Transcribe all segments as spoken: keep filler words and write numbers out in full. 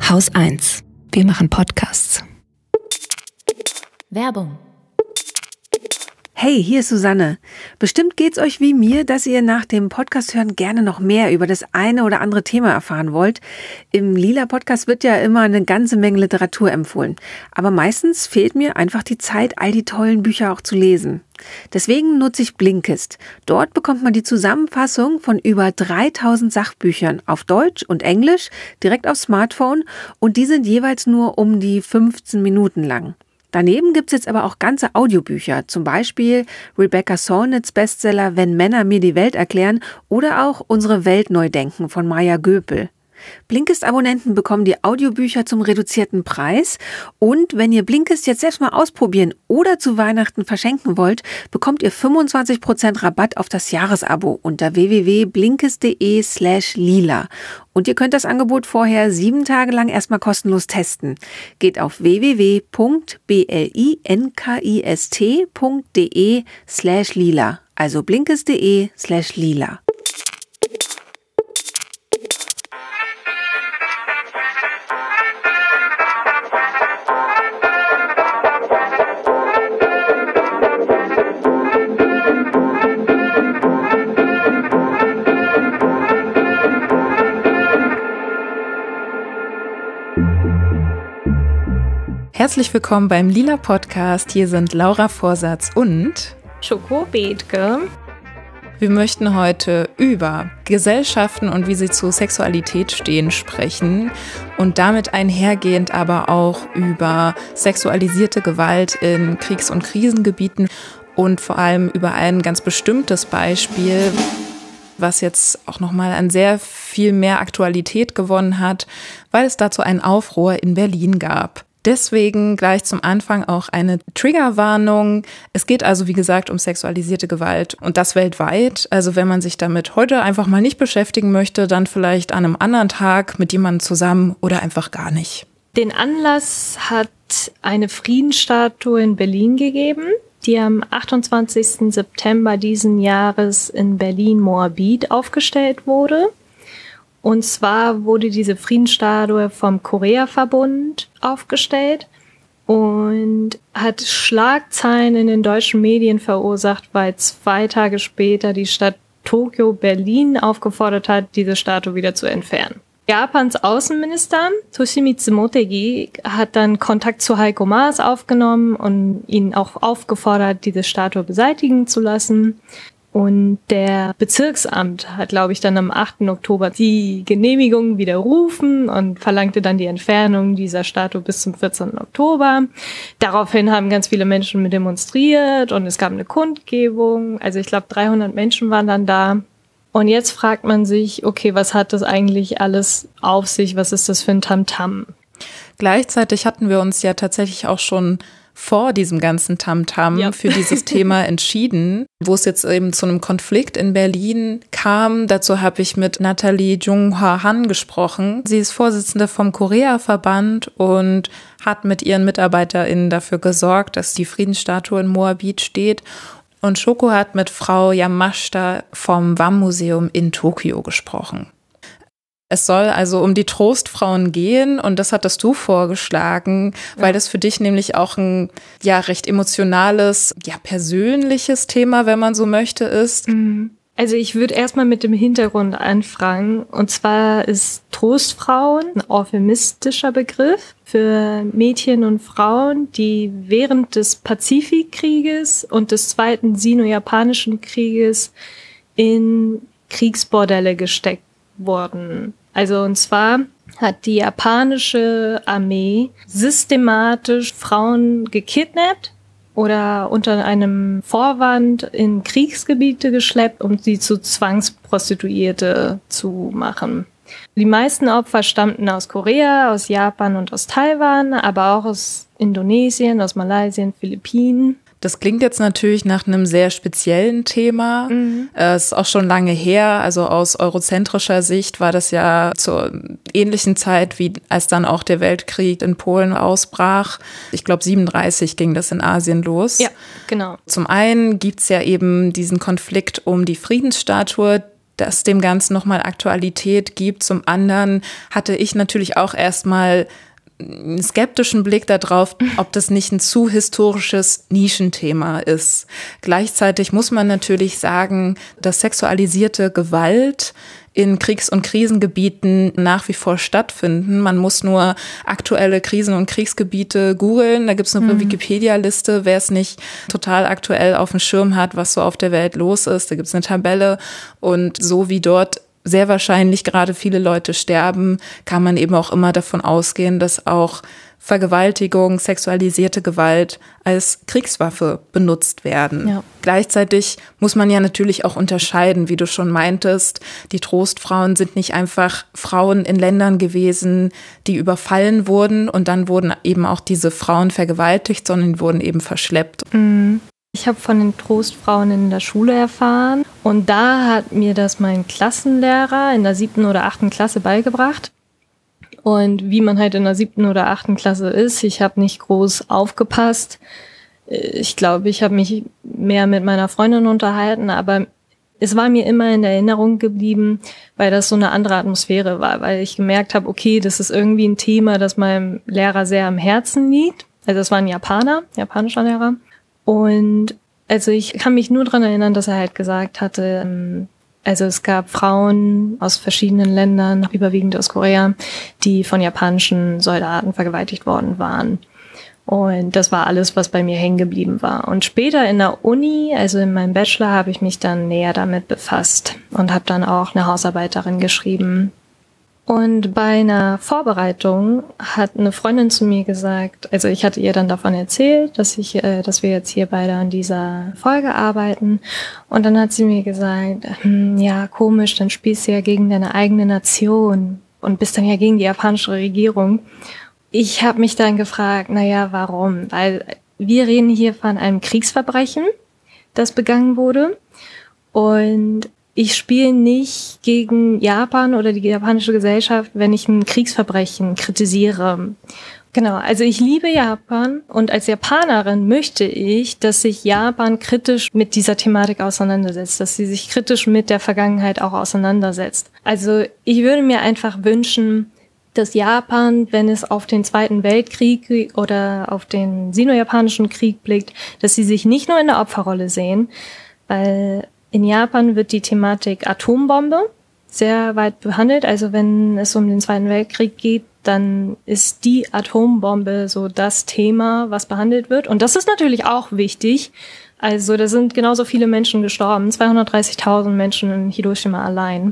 Haus eins. Wir machen Podcasts. Werbung. Hey, hier ist Susanne. Bestimmt geht's euch wie mir, dass ihr nach dem Podcast hören gerne noch mehr über das eine oder andere Thema erfahren wollt. Im Lila-Podcast wird ja immer eine ganze Menge Literatur empfohlen. Aber meistens fehlt mir einfach die Zeit, all die tollen Bücher auch zu lesen. Deswegen nutze ich Blinkist. Dort bekommt man die Zusammenfassung von über dreitausend Sachbüchern auf Deutsch und Englisch direkt aufs Smartphone und die sind jeweils nur um die fünfzehn Minuten lang. Daneben gibt's jetzt aber auch ganze Audiobücher, zum Beispiel Rebecca Solnits Bestseller Wenn Männer mir die Welt erklären oder auch Unsere Welt neu denken von Maya Göpel. Blinkist-Abonnenten bekommen die Audiobücher zum reduzierten Preis und wenn ihr Blinkist jetzt selbst mal ausprobieren oder zu Weihnachten verschenken wollt, bekommt ihr fünfundzwanzig Prozent Rabatt auf das Jahresabo unter w w w punkt blinkist punkt d e slash lila. Und ihr könnt das Angebot vorher sieben Tage lang erstmal kostenlos testen. Geht auf w w w punkt blinkist punkt d e slash lila, also blinkist punkt d e slash lila. Herzlich willkommen beim Lila Podcast. Hier sind Laura Vorsatz und Schoko Bethke. Wir möchten heute über Gesellschaften und wie sie zu Sexualität stehen sprechen und damit einhergehend aber auch über sexualisierte Gewalt in Kriegs- und Krisengebieten und vor allem über ein ganz bestimmtes Beispiel, was jetzt auch nochmal an sehr viel mehr Aktualität gewonnen hat, weil es dazu einen Aufruhr in Berlin gab. Deswegen gleich zum Anfang auch eine Triggerwarnung. Es geht also, wie gesagt, um sexualisierte Gewalt und das weltweit. Also wenn man sich damit heute einfach mal nicht beschäftigen möchte, dann vielleicht an einem anderen Tag mit jemandem zusammen oder einfach gar nicht. Den Anlass hat eine Friedensstatue in Berlin gegeben, die am achtundzwanzigsten September diesen Jahres in Berlin-Moabit aufgestellt wurde. Und zwar wurde diese Friedensstatue vom Korea-Verbund aufgestellt und hat Schlagzeilen in den deutschen Medien verursacht, weil zwei Tage später die Stadt Tokio Berlin aufgefordert hat, diese Statue wieder zu entfernen. Japans Außenminister Toshimitsu Motegi hat dann Kontakt zu Heiko Maas aufgenommen und ihn auch aufgefordert, diese Statue beseitigen zu lassen. Und der Bezirksamt hat, glaube ich, dann am achten Oktober die Genehmigung widerrufen und verlangte dann die Entfernung dieser Statue bis zum vierzehnten Oktober. Daraufhin haben ganz viele Menschen mit demonstriert und es gab eine Kundgebung. Also ich glaube, dreihundert Menschen waren dann da. Und jetzt fragt man sich, okay, was hat das eigentlich alles auf sich? Was ist das für ein Tamtam? Gleichzeitig hatten wir uns ja tatsächlich auch schon vor diesem ganzen Tamtam ja. für dieses Thema entschieden, wo es jetzt eben zu einem Konflikt in Berlin kam. Dazu habe ich mit Nathalie Jung-Hwa Han gesprochen. Sie ist Vorsitzende vom Korea-Verband und hat mit ihren MitarbeiterInnen dafür gesorgt, dass die Friedensstatue in Moabit steht. Und Schoko hat mit Frau Yamashita vom W A M-Museum in Tokio gesprochen. Es soll also um die Trostfrauen gehen und das hattest du vorgeschlagen, ja. weil das für dich nämlich auch ein ja recht emotionales, ja persönliches Thema, wenn man so möchte, ist. Also ich würde erstmal mit dem Hintergrund anfangen und zwar ist Trostfrauen ein euphemistischer Begriff für Mädchen und Frauen, die während des Pazifikkrieges und des Zweiten Sino-Japanischen Krieges in Kriegsbordelle gesteckt wurden. Also und zwar hat die japanische Armee systematisch Frauen gekidnappt oder unter einem Vorwand in Kriegsgebiete geschleppt, um sie zu Zwangsprostituierte zu machen. Die meisten Opfer stammten aus Korea, aus Japan und aus Taiwan, aber auch aus Indonesien, aus Malaysia, Philippinen. Das klingt jetzt natürlich nach einem sehr speziellen Thema. Mhm. Es ist auch schon lange her. Also aus eurozentrischer Sicht war das ja zur ähnlichen Zeit, wie als dann auch der Weltkrieg in Polen ausbrach. Ich glaube, siebenunddreißig ging das in Asien los. Ja, genau. Zum einen gibt's ja eben diesen Konflikt um die Friedensstatue, das dem Ganzen nochmal Aktualität gibt. Zum anderen hatte ich natürlich auch erstmal einen skeptischen Blick darauf, ob das nicht ein zu historisches Nischenthema ist. Gleichzeitig muss man natürlich sagen, dass sexualisierte Gewalt in Kriegs- und Krisengebieten nach wie vor stattfinden. Man muss nur aktuelle Krisen- und Kriegsgebiete googeln. Da gibt es eine mhm. Wikipedia-Liste, wer es nicht total aktuell auf dem Schirm hat, was so auf der Welt los ist. Da gibt es eine Tabelle. Und so wie dort sehr wahrscheinlich gerade viele Leute sterben, kann man eben auch immer davon ausgehen, dass auch Vergewaltigung, sexualisierte Gewalt als Kriegswaffe benutzt werden. Ja. Gleichzeitig muss man ja natürlich auch unterscheiden, wie du schon meintest, die Trostfrauen sind nicht einfach Frauen in Ländern gewesen, die überfallen wurden und dann wurden eben auch diese Frauen vergewaltigt, sondern wurden eben verschleppt. Mhm. Ich habe von den Trostfrauen in der Schule erfahren und da hat mir das mein Klassenlehrer in der siebten oder achten Klasse beigebracht. Und wie man halt in der siebten oder achten Klasse ist, ich habe nicht groß aufgepasst. Ich glaube, ich habe mich mehr mit meiner Freundin unterhalten, aber es war mir immer in Erinnerung geblieben, weil das so eine andere Atmosphäre war, weil ich gemerkt habe, okay, das ist irgendwie ein Thema, das meinem Lehrer sehr am Herzen liegt. Also es war ein Japaner, japanischer Lehrer. Und also ich kann mich nur dran erinnern, dass er halt gesagt hatte, also es gab Frauen aus verschiedenen Ländern, überwiegend aus Korea, die von japanischen Soldaten vergewaltigt worden waren. Und das war alles, was bei mir hängen geblieben war. Und später in der Uni, also in meinem Bachelor, habe ich mich dann näher damit befasst und habe dann auch eine Hausarbeit darin geschrieben. Und bei einer Vorbereitung hat eine Freundin zu mir gesagt, also ich hatte ihr dann davon erzählt, dass ich, äh, dass wir jetzt hier beide an dieser Folge arbeiten. Und dann hat sie mir gesagt, hm, ja, komisch, dann spielst du ja gegen deine eigene Nation und bist dann ja gegen die japanische Regierung. Ich habe mich dann gefragt, naja, warum? Weil wir reden hier von einem Kriegsverbrechen, das begangen wurde. Und ich spiele nicht gegen Japan oder die japanische Gesellschaft, wenn ich ein Kriegsverbrechen kritisiere. Genau, also ich liebe Japan und als Japanerin möchte ich, dass sich Japan kritisch mit dieser Thematik auseinandersetzt, dass sie sich kritisch mit der Vergangenheit auch auseinandersetzt. Also ich würde mir einfach wünschen, dass Japan, wenn es auf den Zweiten Weltkrieg oder auf den Sino-Japanischen Krieg blickt, dass sie sich nicht nur in der Opferrolle sehen, weil in Japan wird die Thematik Atombombe sehr weit behandelt. Also wenn es um den Zweiten Weltkrieg geht, dann ist die Atombombe so das Thema, was behandelt wird. Und das ist natürlich auch wichtig. Also da sind genauso viele Menschen gestorben, zweihundertdreißigtausend Menschen in Hiroshima allein.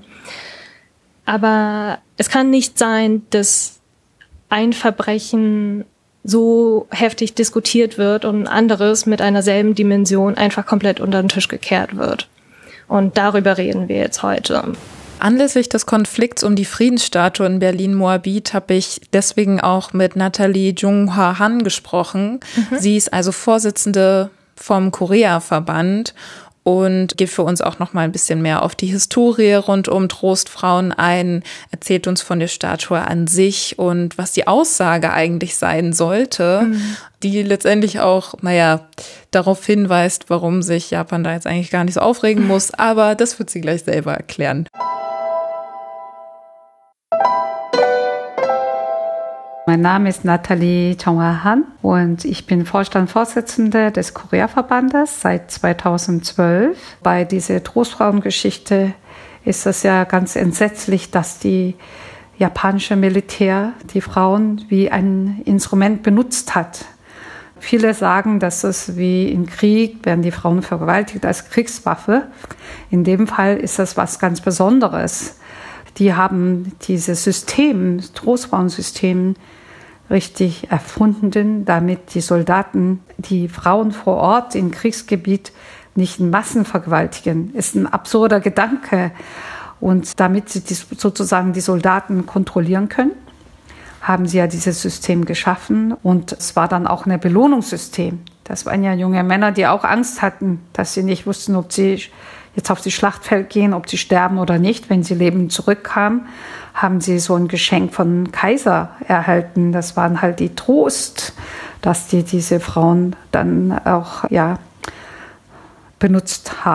Aber es kann nicht sein, dass ein Verbrechen so heftig diskutiert wird und ein anderes mit einer selben Dimension einfach komplett unter den Tisch gekehrt wird. Und darüber reden wir jetzt heute. Anlässlich des Konflikts um die Friedensstatue in Berlin-Moabit habe ich deswegen auch mit Nathalie Jung-Hwa Han gesprochen. Mhm. Sie ist also Vorsitzende vom Korea-Verband und geht für uns auch noch mal ein bisschen mehr auf die Historie rund um Trostfrauen ein, erzählt uns von der Statue an sich und was die Aussage eigentlich sein sollte, mhm. die letztendlich auch, naja, darauf hinweist, warum sich Japan da jetzt eigentlich gar nicht so aufregen muss, aber das wird sie gleich selber erklären. Mein Name ist Nathalie Jung-Hwa Han und ich bin Vorstandsvorsitzende des Korea-Verbandes seit zweitausendzwölf. Bei dieser Trostfrauengeschichte ist es ja ganz entsetzlich, dass die japanische Militär die Frauen wie ein Instrument benutzt hat. Viele sagen, dass es wie im Krieg werden die Frauen vergewaltigt als Kriegswaffe. In dem Fall ist das was ganz Besonderes. Die haben dieses System, das Trostfrauensystem, richtig erfunden, damit die Soldaten die Frauen vor Ort im Kriegsgebiet nicht in Massen vergewaltigen. Ist ein absurder Gedanke. Und damit sie die, sozusagen die Soldaten kontrollieren können, haben sie ja dieses System geschaffen. Und es war dann auch ein Belohnungssystem. Das waren ja junge Männer, die auch Angst hatten, dass sie nicht wussten, ob sie jetzt auf das Schlachtfeld gehen, ob sie sterben oder nicht. Wenn sie lebend zurückkamen, haben sie so ein Geschenk von Kaiser erhalten. Das waren halt die Trost, dass die diese Frauen dann auch ja benutzt haben.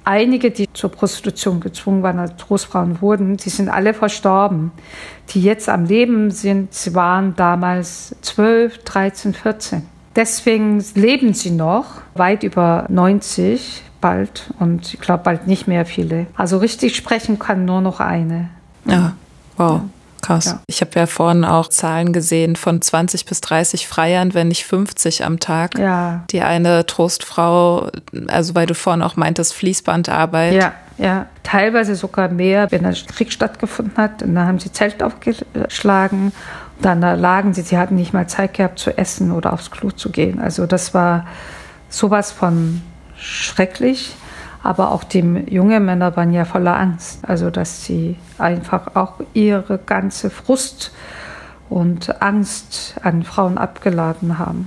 einige, die zur Prostitution gezwungen waren, als Trostfrauen wurden, die sind alle verstorben. Die jetzt am Leben sind, sie waren damals zwölf, dreizehn, vierzehn. Deswegen leben sie noch, weit über neunzig bald und ich glaube bald nicht mehr viele. Also richtig sprechen kann nur noch eine. Ja, wow. Ja. Krass. Ja. Ich habe ja vorhin auch Zahlen gesehen von zwanzig bis dreißig Freiern, wenn nicht fünfzig am Tag. Ja. Die eine Trostfrau, also weil du vorhin auch meintest, Fließbandarbeit. Ja, ja. Teilweise sogar mehr, wenn der Krieg stattgefunden hat. Und dann haben sie Zelt aufgeschlagen. Dann lagen sie, sie hatten nicht mal Zeit gehabt zu essen oder aufs Klo zu gehen. Also das war sowas von schrecklich. Aber auch die jungen Männer waren ja voller Angst, also dass sie einfach auch ihre ganze Frust und Angst an Frauen abgeladen haben.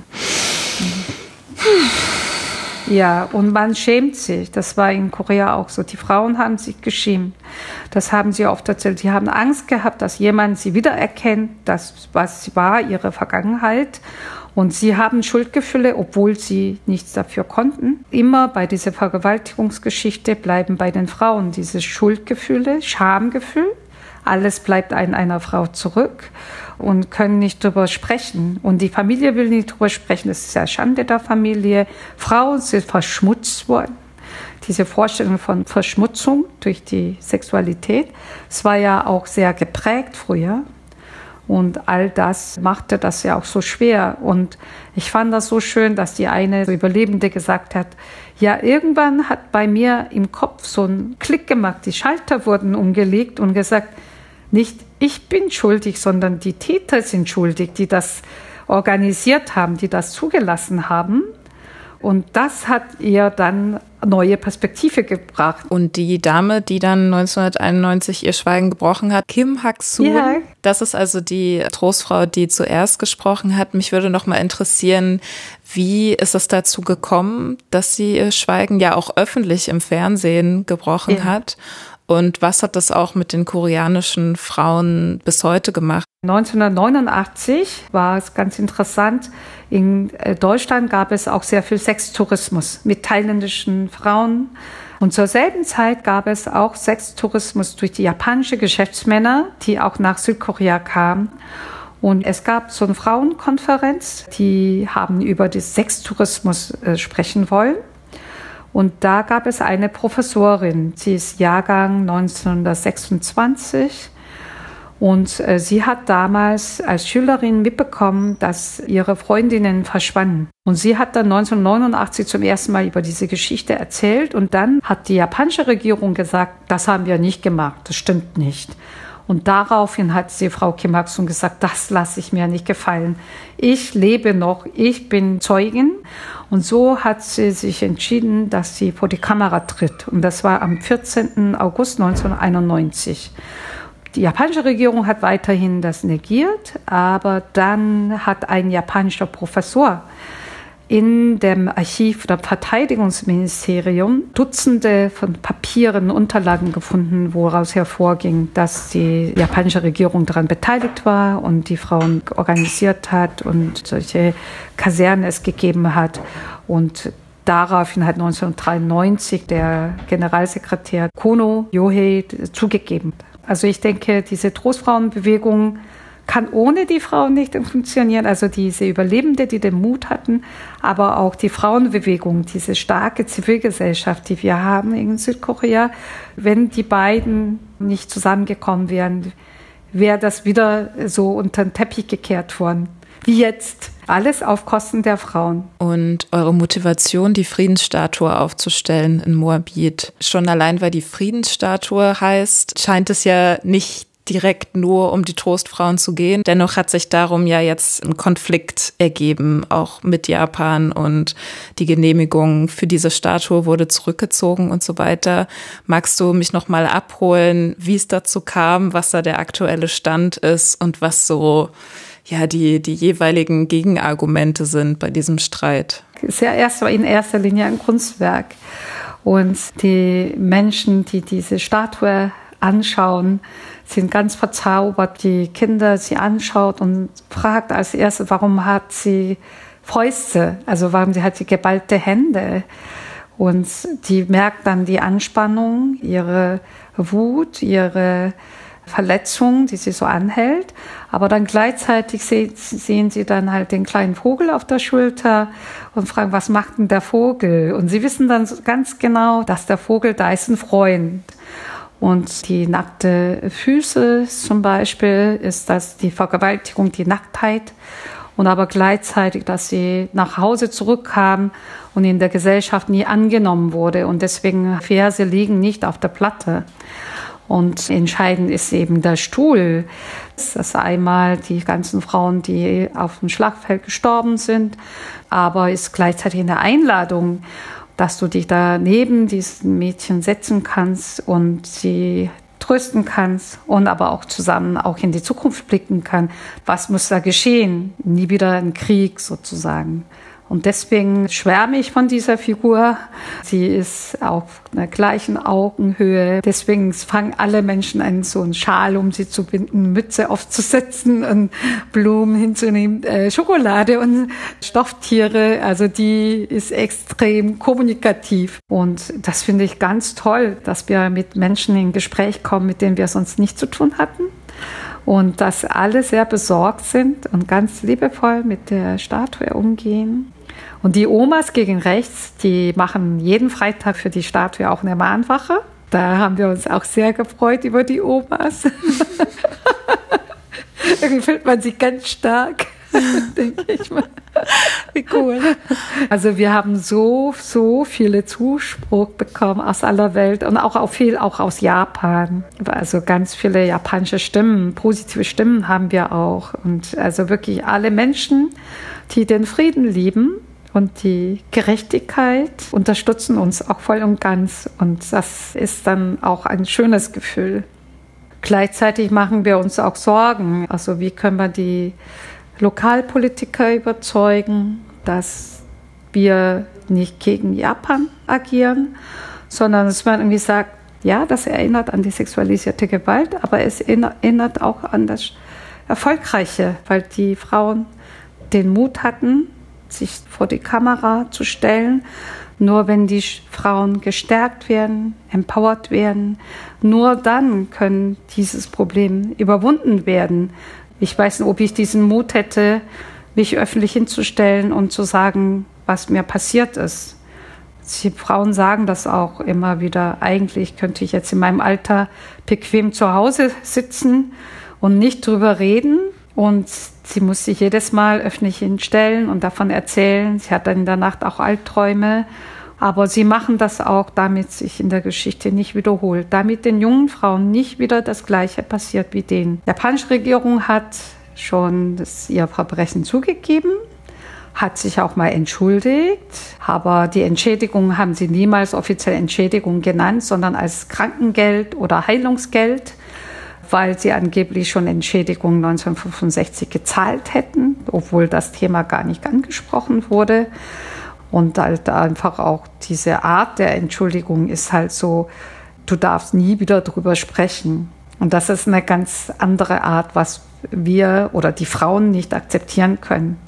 Ja, und man schämt sich. Das war in Korea auch so. Die Frauen haben sich geschämt. Das haben sie oft erzählt. Die haben Angst gehabt, dass jemand sie wiedererkennt, das, was war, ihre Vergangenheit. Und sie haben Schuldgefühle, obwohl sie nichts dafür konnten. Immer bei dieser Vergewaltigungsgeschichte bleiben bei den Frauen diese Schuldgefühle, Schamgefühl. Alles bleibt an einer Frau zurück und können nicht drüber sprechen. Und die Familie will nicht drüber sprechen. Das ist ja Schande der Familie. Frauen sind verschmutzt worden. Diese Vorstellung von Verschmutzung durch die Sexualität, es war ja auch sehr geprägt früher. Und all das machte das ja auch so schwer. Und ich fand das so schön, dass die eine Überlebende gesagt hat, ja, irgendwann hat bei mir im Kopf so ein Klick gemacht, die Schalter wurden umgelegt und gesagt, nicht ich bin schuldig, sondern die Täter sind schuldig, die das organisiert haben, die das zugelassen haben. Und das hat ihr dann neue Perspektive gebracht. Und die Dame, die dann neunzehnhunderteinundneunzig ihr Schweigen gebrochen hat, Kim Hak-soon, ja. Das ist also die Trostfrau, die zuerst gesprochen hat. Mich würde noch mal interessieren, wie ist es dazu gekommen, dass sie ihr Schweigen ja auch öffentlich im Fernsehen gebrochen ja. hat? Und was hat das auch mit den koreanischen Frauen bis heute gemacht? neunzehnhundertneunundachtzig war es ganz interessant. In Deutschland gab es auch sehr viel Sextourismus mit thailändischen Frauen. Und zur selben Zeit gab es auch Sextourismus durch die japanischen Geschäftsmänner, die auch nach Südkorea kamen. Und es gab so eine Frauenkonferenz, die haben über den Sextourismus äh, sprechen wollen. Und da gab es eine Professorin, sie ist Jahrgang neunzehnhundertsechsundzwanzig. Und äh, sie hat damals als Schülerin mitbekommen, dass ihre Freundinnen verschwanden. Und sie hat dann neunzehnhundertneunundachtzig zum ersten Mal über diese Geschichte erzählt. Und dann hat die japanische Regierung gesagt, das haben wir nicht gemacht, das stimmt nicht. Und daraufhin hat sie Frau Kim Hak-soon gesagt, das lasse ich mir nicht gefallen. Ich lebe noch, ich bin Zeugin. Und so hat sie sich entschieden, dass sie vor die Kamera tritt. Und das war am vierzehnten August neunzehnhunderteinundneunzig. Die japanische Regierung hat weiterhin das negiert, aber dann hat ein japanischer Professor in dem Archiv des Verteidigungsministeriums Dutzende von Papieren, Unterlagen gefunden, woraus hervorging, dass die japanische Regierung daran beteiligt war und die Frauen organisiert hat und solche Kasernen es gegeben hat. Und daraufhin hat neunzehnhundertdreiundneunzig der Generalsekretär Kono Yohei zugegeben. Also ich denke, diese Trostfrauenbewegung kann ohne die Frauen nicht funktionieren. Also diese Überlebende, die den Mut hatten, aber auch die Frauenbewegung, diese starke Zivilgesellschaft, die wir haben in Südkorea. Wenn die beiden nicht zusammengekommen wären, wäre das wieder so unter den Teppich gekehrt worden. Wie jetzt. Alles auf Kosten der Frauen. Und eure Motivation, die Friedensstatue aufzustellen in Moabit, schon allein, weil die Friedensstatue heißt, scheint es ja nicht direkt nur um die Trostfrauen zu gehen. Dennoch hat sich darum ja jetzt ein Konflikt ergeben, auch mit Japan, und die Genehmigung für diese Statue wurde zurückgezogen und so weiter. Magst du mich noch mal abholen, wie es dazu kam, was da der aktuelle Stand ist und was so ja die die jeweiligen Gegenargumente sind bei diesem Streit? Es ist ja erst in erster Linie ein Kunstwerk. Und die Menschen, die diese Statue anschauen, sind ganz verzaubert. Die Kinder sie anschaut und fragt als erstes, warum hat sie Fäuste? Also warum sie hat sie geballte Hände? Und die merkt dann die Anspannung, ihre Wut, ihre Verletzung, die sie so anhält. Aber dann gleichzeitig sehen sie dann halt den kleinen Vogel auf der Schulter und fragen, was macht denn der Vogel? Und sie wissen dann ganz genau, dass der Vogel, da ist ein Freund. Und die nackte Füße zum Beispiel ist das die Vergewaltigung, die Nacktheit. Und aber gleichzeitig, dass sie nach Hause zurückkamen und in der Gesellschaft nie angenommen wurde. Und deswegen Verse liegen nicht auf der Platte. Und entscheidend ist eben der Stuhl. Das ist einmal die ganzen Frauen, die auf dem Schlachtfeld gestorben sind, aber ist gleichzeitig eine Einladung, dass du dich da neben diesen Mädchen setzen kannst und sie trösten kannst und aber auch zusammen auch in die Zukunft blicken kann. Was muss da geschehen? Nie wieder ein Krieg sozusagen. Und deswegen schwärme ich von dieser Figur. Sie ist auf einer gleichen Augenhöhe. Deswegen fangen alle Menschen an, so einen Schal um sie zu binden, Mütze aufzusetzen und Blumen hinzunehmen, äh, Schokolade und Stofftiere. Also die ist extrem kommunikativ. Und das finde ich ganz toll, dass wir mit Menschen in Gespräch kommen, mit denen wir sonst nichts zu tun hatten. Und dass alle sehr besorgt sind und ganz liebevoll mit der Statue umgehen. Und die Omas gegen rechts, die machen jeden Freitag für die Statue auch eine Mahnwache. Da haben wir uns auch sehr gefreut über die Omas. Irgendwie fühlt man sich ganz stark, denke ich mal. Wie cool. Also wir haben so, so viele Zuspruch bekommen aus aller Welt und auch, auch viel auch aus Japan. Also ganz viele japanische Stimmen, positive Stimmen haben wir auch. Und also wirklich alle Menschen, die den Frieden lieben und die Gerechtigkeit, unterstützen uns auch voll und ganz. Und das ist dann auch ein schönes Gefühl. Gleichzeitig machen wir uns auch Sorgen. Also wie können wir die Lokalpolitiker überzeugen, dass wir nicht gegen Japan agieren, sondern dass man irgendwie sagt, ja, das erinnert an die sexualisierte Gewalt, aber es erinnert auch an das Erfolgreiche, weil die Frauen den Mut hatten, sich vor die Kamera zu stellen. Nur wenn die Frauen gestärkt werden, empowert werden, nur dann können dieses Problem überwunden werden. Ich weiß nicht, ob ich diesen Mut hätte, mich öffentlich hinzustellen und zu sagen, was mir passiert ist. Die Frauen sagen das auch immer wieder. Eigentlich könnte ich jetzt in meinem Alter bequem zu Hause sitzen und nicht drüber reden. Und sie muss sich jedes Mal öffentlich hinstellen und davon erzählen. Sie hat dann in der Nacht auch Albträume. Aber sie machen das auch, damit sich in der Geschichte nicht wiederholt. Damit den jungen Frauen nicht wieder das Gleiche passiert wie denen. Die japanische Regierung hat schon das, ihr Verbrechen zugegeben, hat sich auch mal entschuldigt. Aber die Entschädigung haben sie niemals offiziell Entschädigung genannt, sondern als Krankengeld oder Heilungsgeld, weil sie angeblich schon Entschädigung neunzehnhundertfünfundsechzig gezahlt hätten, obwohl das Thema gar nicht angesprochen wurde. Und halt einfach auch diese Art der Entschuldigung ist halt so, du darfst nie wieder drüber sprechen. Und das ist eine ganz andere Art, was wir oder die Frauen nicht akzeptieren können.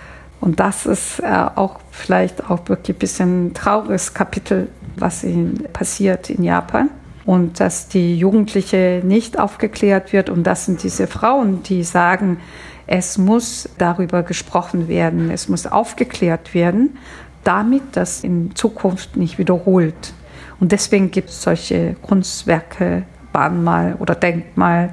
Und das ist auch vielleicht auch wirklich ein bisschen ein trauriges Kapitel, was ihnen passiert in Japan. Und dass die Jugendliche nicht aufgeklärt wird. Und das sind diese Frauen, die sagen, es muss darüber gesprochen werden, es muss aufgeklärt werden, damit das in Zukunft nicht wiederholt. Und deswegen gibt es solche Kunstwerke, Mahnmal oder Denkmal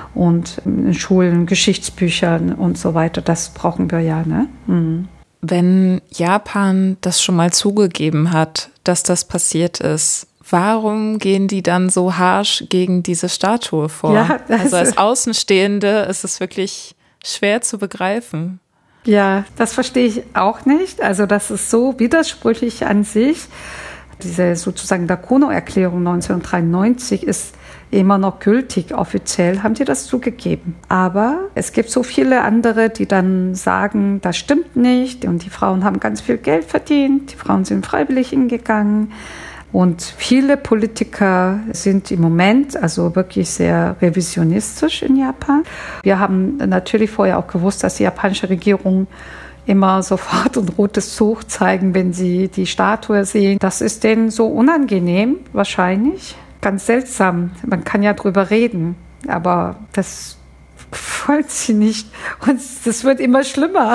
und in Schulen, Geschichtsbüchern und so weiter. Das brauchen wir ja, ne? Mhm. Wenn Japan das schon mal zugegeben hat, dass das passiert ist, warum gehen die dann so harsch gegen diese Statue vor? Ja, also als Außenstehende ist es wirklich schwer zu begreifen. Ja, das verstehe ich auch nicht. Also das ist so widersprüchlich an sich. Diese sozusagen Dakono-Erklärung neunzehnhundertdreiundneunzig ist immer noch gültig. Offiziell haben die das zugegeben. Aber es gibt so viele andere, die dann sagen, das stimmt nicht. Und die Frauen haben ganz viel Geld verdient. Die Frauen sind freiwillig hingegangen. Und viele Politiker sind im Moment also wirklich sehr revisionistisch in Japan. Wir haben natürlich vorher auch gewusst, dass die japanische Regierung immer sofort ein rotes Tuch zeigen, wenn sie die Statue sehen. Das ist denen so unangenehm, wahrscheinlich. Ganz seltsam. Man kann ja drüber reden, aber das wollen sie nicht. Und das wird immer schlimmer.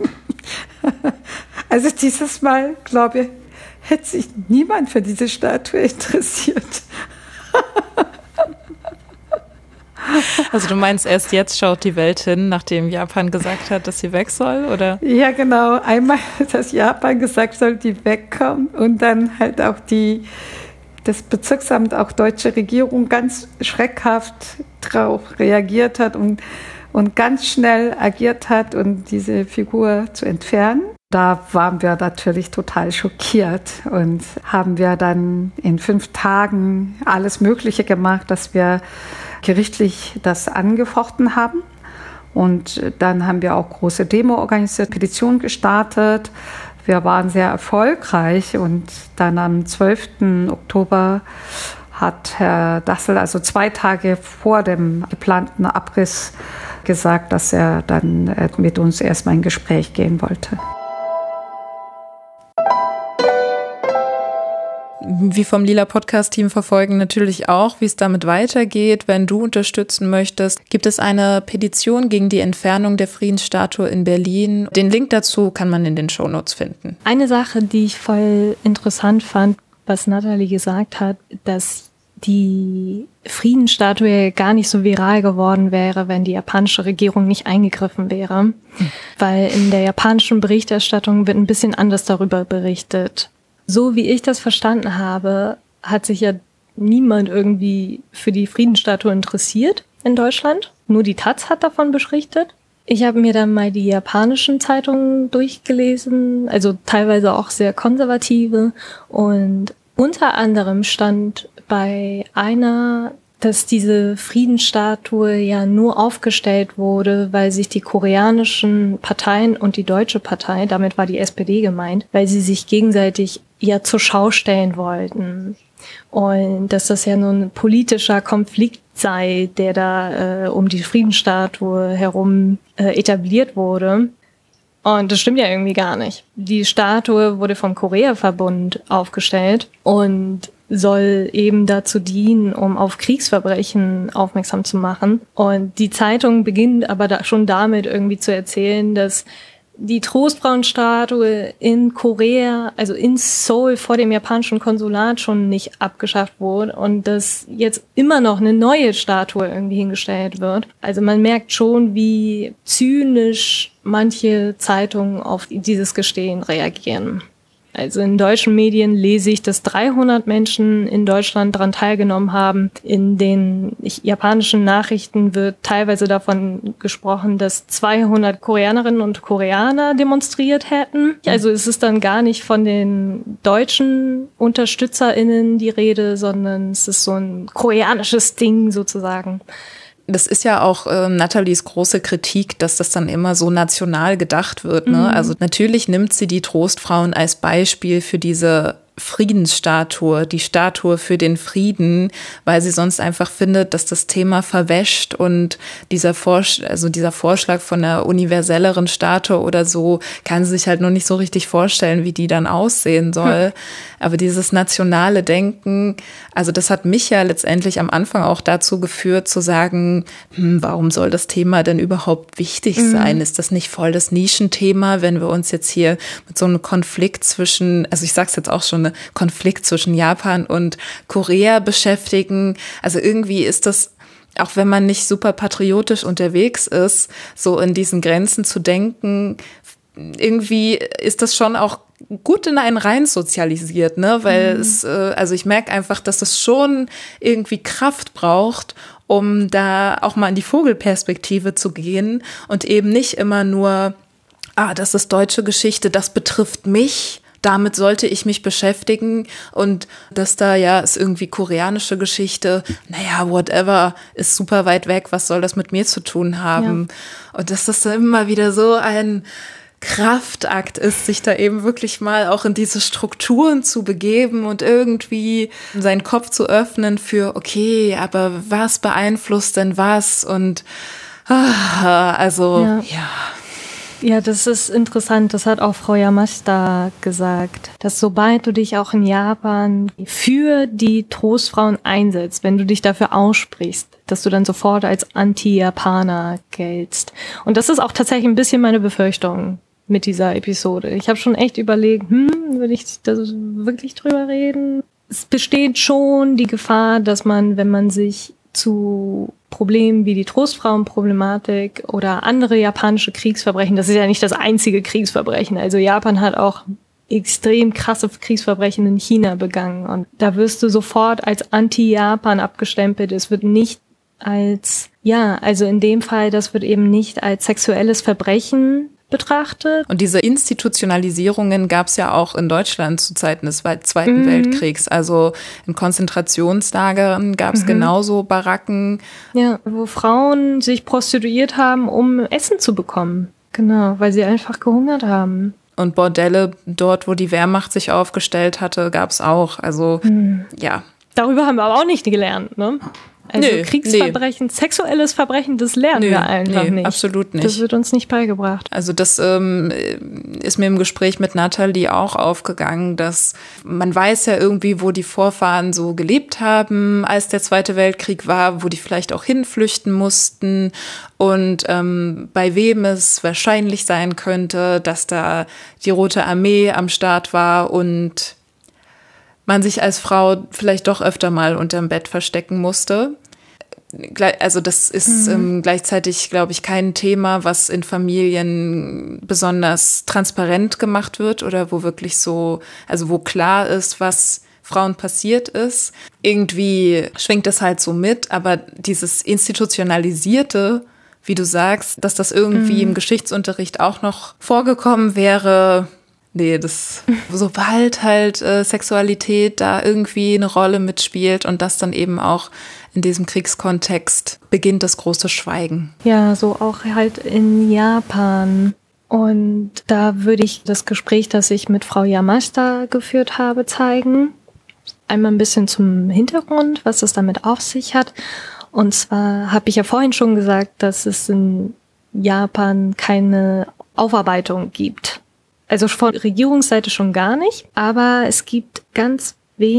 Also dieses Mal, glaube ich, hätte sich niemand für diese Statue interessiert. Also du meinst, erst jetzt schaut die Welt hin, nachdem Japan gesagt hat, dass sie weg soll, oder? Ja, genau. Einmal, dass Japan gesagt soll, die wegkommen und dann halt auch die, das Bezirksamt, auch deutsche Regierung ganz schreckhaft drauf reagiert hat und, und ganz schnell agiert hat, um diese Figur zu entfernen. Da waren wir natürlich total schockiert und haben wir dann in fünf Tagen alles Mögliche gemacht, dass wir gerichtlich das angefochten haben. Und dann haben wir auch große Demo organisiert, Petition gestartet. Wir waren sehr erfolgreich und dann am zwölften Oktober hat Herr Dassel, also zwei Tage vor dem geplanten Abriss, gesagt, dass er dann mit uns erstmal in Gespräch gehen wollte. Wir vom Lila Podcast-Team verfolgen natürlich auch, wie es damit weitergeht. Wenn du unterstützen möchtest, gibt es eine Petition gegen die Entfernung der Friedensstatue in Berlin. Den Link dazu kann man in den Shownotes finden. Eine Sache, die ich voll interessant fand, was Nathalie gesagt hat, dass die Friedensstatue gar nicht so viral geworden wäre, wenn die japanische Regierung nicht eingegriffen wäre. Hm. Weil in der japanischen Berichterstattung wird ein bisschen anders darüber berichtet. So wie ich das verstanden habe, hat sich ja niemand irgendwie für die Friedensstatue interessiert in Deutschland. Nur die Taz hat davon berichtet. Ich habe mir dann mal die japanischen Zeitungen durchgelesen, also teilweise auch sehr konservative. Und unter anderem stand bei einer, dass diese Friedensstatue ja nur aufgestellt wurde, weil sich die koreanischen Parteien und die deutsche Partei, damit war die S P D gemeint, weil sie sich gegenseitig ja zur Schau stellen wollten. Und dass das ja nun ein politischer Konflikt sei, der da äh, um die Friedensstatue herum äh, etabliert wurde. Und das stimmt ja irgendwie gar nicht. Die Statue wurde vom Korea-Verbund aufgestellt und soll eben dazu dienen, um auf Kriegsverbrechen aufmerksam zu machen. Und die Zeitung beginnt aber da schon damit irgendwie zu erzählen, dass die Trostfrauenstatue in Korea, also in Seoul vor dem japanischen Konsulat schon nicht abgeschafft wurde und dass jetzt immer noch eine neue Statue irgendwie hingestellt wird. Also man merkt schon, wie zynisch manche Zeitungen auf dieses Gestehen reagieren. Also in deutschen Medien lese ich, dass dreihundert Menschen in Deutschland daran teilgenommen haben. In den japanischen Nachrichten wird teilweise davon gesprochen, dass zweihundert Koreanerinnen und Koreaner demonstriert hätten. Also es ist dann gar nicht von den deutschen UnterstützerInnen die Rede, sondern es ist so ein koreanisches Ding sozusagen. Das ist ja auch äh, Nathalies große Kritik, dass das dann immer so national gedacht wird. Ne? Mhm. Also natürlich nimmt sie die Trostfrauen als Beispiel für diese Friedensstatue, die Statue für den Frieden, weil sie sonst einfach findet, dass das Thema verwäscht und dieser Vorsch- also dieser Vorschlag von einer universelleren Statue oder so kann sie sich halt noch nicht so richtig vorstellen, wie die dann aussehen soll. Hm. Aber dieses nationale Denken, also das hat mich ja letztendlich am Anfang auch dazu geführt, zu sagen, hm, warum soll das Thema denn überhaupt wichtig sein? Mhm. Ist das nicht voll das Nischenthema, wenn wir uns jetzt hier mit so einem Konflikt zwischen, also ich sag's jetzt auch schon, eine Konflikt zwischen Japan und Korea beschäftigen. Also irgendwie ist das, auch wenn man nicht super patriotisch unterwegs ist, so in diesen Grenzen zu denken, irgendwie ist das schon auch gut in einen rein sozialisiert, ne? Weil mhm. es, äh, also ich merke einfach, dass es schon irgendwie Kraft braucht, um da auch mal in die Vogelperspektive zu gehen und eben nicht immer nur, ah, das ist deutsche Geschichte, das betrifft mich. Damit sollte ich mich beschäftigen und dass da ja ist irgendwie koreanische Geschichte, naja, whatever, ist super weit weg, was soll das mit mir zu tun haben? Ja. Und dass das dann immer wieder so ein Kraftakt ist, sich da eben wirklich mal auch in diese Strukturen zu begeben und irgendwie seinen Kopf zu öffnen für, okay, aber was beeinflusst denn was? Und ah, also, ja. ja. Ja, das ist interessant. Das hat auch Frau Yamashita gesagt, dass sobald du dich auch in Japan für die Trostfrauen einsetzt, wenn du dich dafür aussprichst, dass du dann sofort als Anti-Japaner geltst. Und das ist auch tatsächlich ein bisschen meine Befürchtung mit dieser Episode. Ich habe schon echt überlegt, hm, will ich da wirklich drüber reden? Es besteht schon die Gefahr, dass man, wenn man sich zu Problemen wie die Trostfrauenproblematik oder andere japanische Kriegsverbrechen, das ist ja nicht das einzige Kriegsverbrechen. Also Japan hat auch extrem krasse Kriegsverbrechen in China begangen. Und da wirst du sofort als Anti-Japan abgestempelt. Es wird nicht als, ja, also in dem Fall, das wird eben nicht als sexuelles Verbrechen betrachtet. Und diese Institutionalisierungen gab es ja auch in Deutschland zu Zeiten des Zweiten mhm. Weltkriegs. Also in Konzentrationslagern gab es mhm. genauso Baracken. Ja, wo Frauen sich prostituiert haben, um Essen zu bekommen. Genau, weil sie einfach gehungert haben. Und Bordelle, dort wo die Wehrmacht sich aufgestellt hatte, gab es auch. Also, mhm. ja. Darüber haben wir aber auch nicht gelernt, ne? Also Nö, Kriegsverbrechen, nee. sexuelles Verbrechen, das lernen Nö, wir einfach nee, nicht. Absolut nicht. Das wird uns nicht beigebracht. Also das ähm, ist mir im Gespräch mit Nathalie auch aufgegangen, dass man weiß ja irgendwie, wo die Vorfahren so gelebt haben, als der Zweite Weltkrieg war, wo die vielleicht auch hinflüchten mussten und ähm, bei wem es wahrscheinlich sein könnte, dass da die Rote Armee am Start war und man sich als Frau vielleicht doch öfter mal unterm Bett verstecken musste. Also das ist mhm. ähm, gleichzeitig, glaube ich, kein Thema, was in Familien besonders transparent gemacht wird oder wo wirklich so, also wo klar ist, was Frauen passiert ist. Irgendwie schwingt es halt so mit, aber dieses Institutionalisierte, wie du sagst, dass das irgendwie mhm. im Geschichtsunterricht auch noch vorgekommen wäre. Nee, das, sobald halt äh, Sexualität da irgendwie eine Rolle mitspielt und das dann eben auch in diesem Kriegskontext, beginnt das große Schweigen. Ja, so auch halt in Japan. Und da würde ich das Gespräch, das ich mit Frau Yamashita geführt habe, zeigen. Einmal ein bisschen zum Hintergrund, was es damit auf sich hat. Und zwar habe ich ja vorhin schon gesagt, dass es in Japan keine Aufarbeitung gibt. Also von Regierungsseite schon gar nicht, aber es gibt ganz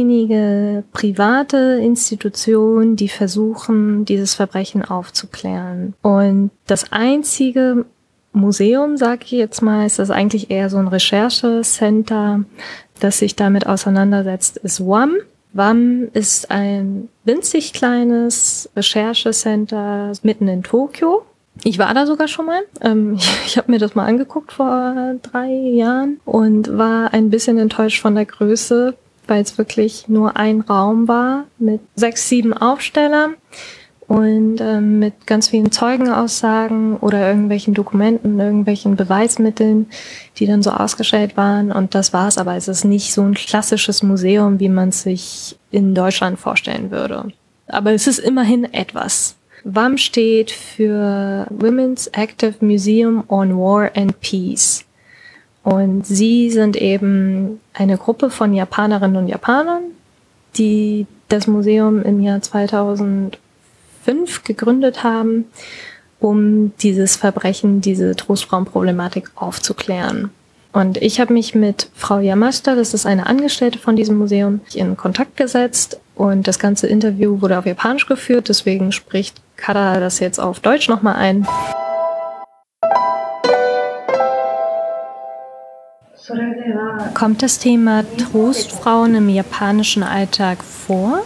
wenige private Institutionen, die versuchen, dieses Verbrechen aufzuklären. Und das einzige Museum, sage ich jetzt mal, ist das eigentlich eher so ein Recherchecenter, das sich damit auseinandersetzt, ist W A M. W A M ist ein winzig kleines Recherchecenter mitten in Tokio. Ich war da sogar schon mal. Ähm, ich ich habe mir das mal angeguckt vor drei Jahren und war ein bisschen enttäuscht von der Größe, weil es wirklich nur ein Raum war mit sechs, sieben Aufstellern und ähm, mit ganz vielen Zeugenaussagen oder irgendwelchen Dokumenten, irgendwelchen Beweismitteln, die dann so ausgestellt waren. Und das war's. Aber es ist nicht so ein klassisches Museum, wie man es sich in Deutschland vorstellen würde. Aber es ist immerhin etwas. W A M steht für Women's Active Museum on War and Peace. Und sie sind eben eine Gruppe von Japanerinnen und Japanern, die das Museum im Jahr zweitausendfünf gegründet haben, um dieses Verbrechen, diese Trostfrauenproblematik aufzuklären. Und ich habe mich mit Frau Yamashita, das ist eine Angestellte von diesem Museum, in Kontakt gesetzt und das ganze Interview wurde auf Japanisch geführt, deswegen spricht Kara das jetzt auf Deutsch nochmal ein. Kommt das Thema Trostfrauen im japanischen Alltag vor?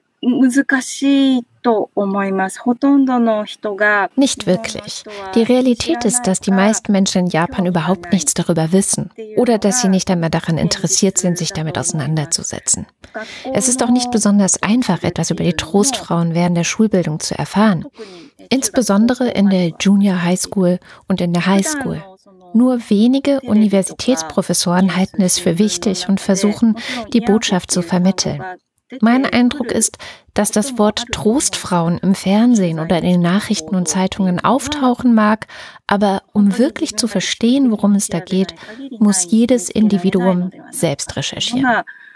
Nicht wirklich. Die Realität ist, dass die meisten Menschen in Japan überhaupt nichts darüber wissen oder dass sie nicht einmal daran interessiert sind, sich damit auseinanderzusetzen. Es ist auch nicht besonders einfach, etwas über die Trostfrauen während der Schulbildung zu erfahren. Insbesondere in der Junior High School und in der High School. Nur wenige Universitätsprofessoren halten es für wichtig und versuchen, die Botschaft zu vermitteln. Mein Eindruck ist, dass das Wort Trostfrauen im Fernsehen oder in den Nachrichten und Zeitungen auftauchen mag, aber um wirklich zu verstehen, worum es da geht, muss jedes Individuum selbst recherchieren.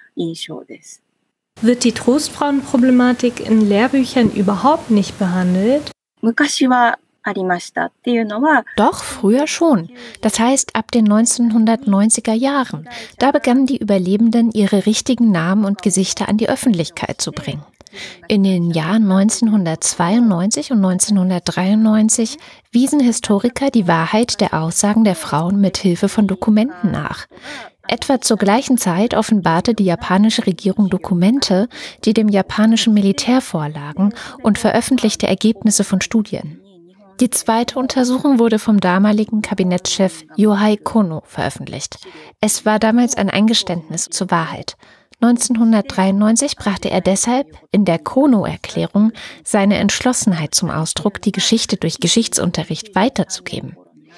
Wird die Trostfrauenproblematik in Lehrbüchern überhaupt nicht behandelt? Doch, früher schon. Das heißt, ab den neunzehnhundertneunziger Jahren. Da begannen die Überlebenden, ihre richtigen Namen und Gesichter an die Öffentlichkeit zu bringen. In den Jahren neunzehnhundertzweiundneunzig und neunzehnhundertdreiundneunzig wiesen Historiker die Wahrheit der Aussagen der Frauen mit Hilfe von Dokumenten nach. Etwa zur gleichen Zeit offenbarte die japanische Regierung Dokumente, die dem japanischen Militär vorlagen, und veröffentlichte Ergebnisse von Studien. Die zweite Untersuchung wurde vom damaligen Kabinettschef Yohei Kono veröffentlicht. Es war damals ein Eingeständnis zur Wahrheit. neunzehnhundertdreiundneunzig brachte er deshalb in der Kono-Erklärung seine Entschlossenheit zum Ausdruck, die Geschichte durch Geschichtsunterricht weiterzugeben.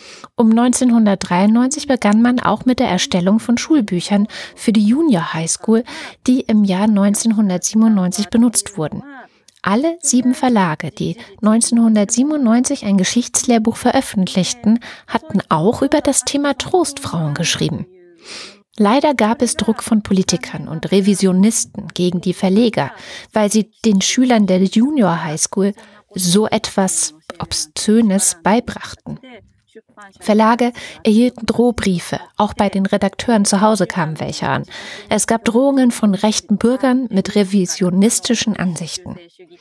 Um neunzehnhundertdreiundneunzig begann man auch mit der Erstellung von Schulbüchern für die Junior High School, die im Jahr neunzehnhundertsiebenundneunzig benutzt wurden. Alle sieben Verlage, die neunzehnhundertsiebenundneunzig ein Geschichtslehrbuch veröffentlichten, hatten auch über das Thema Trostfrauen geschrieben. Leider gab es Druck von Politikern und Revisionisten gegen die Verleger, weil sie den Schülern der Junior High School so etwas Obszönes beibrachten. Verlage erhielten Drohbriefe, auch bei den Redakteuren zu Hause kamen welche an. Es gab Drohungen von rechten Bürgern mit revisionistischen Ansichten.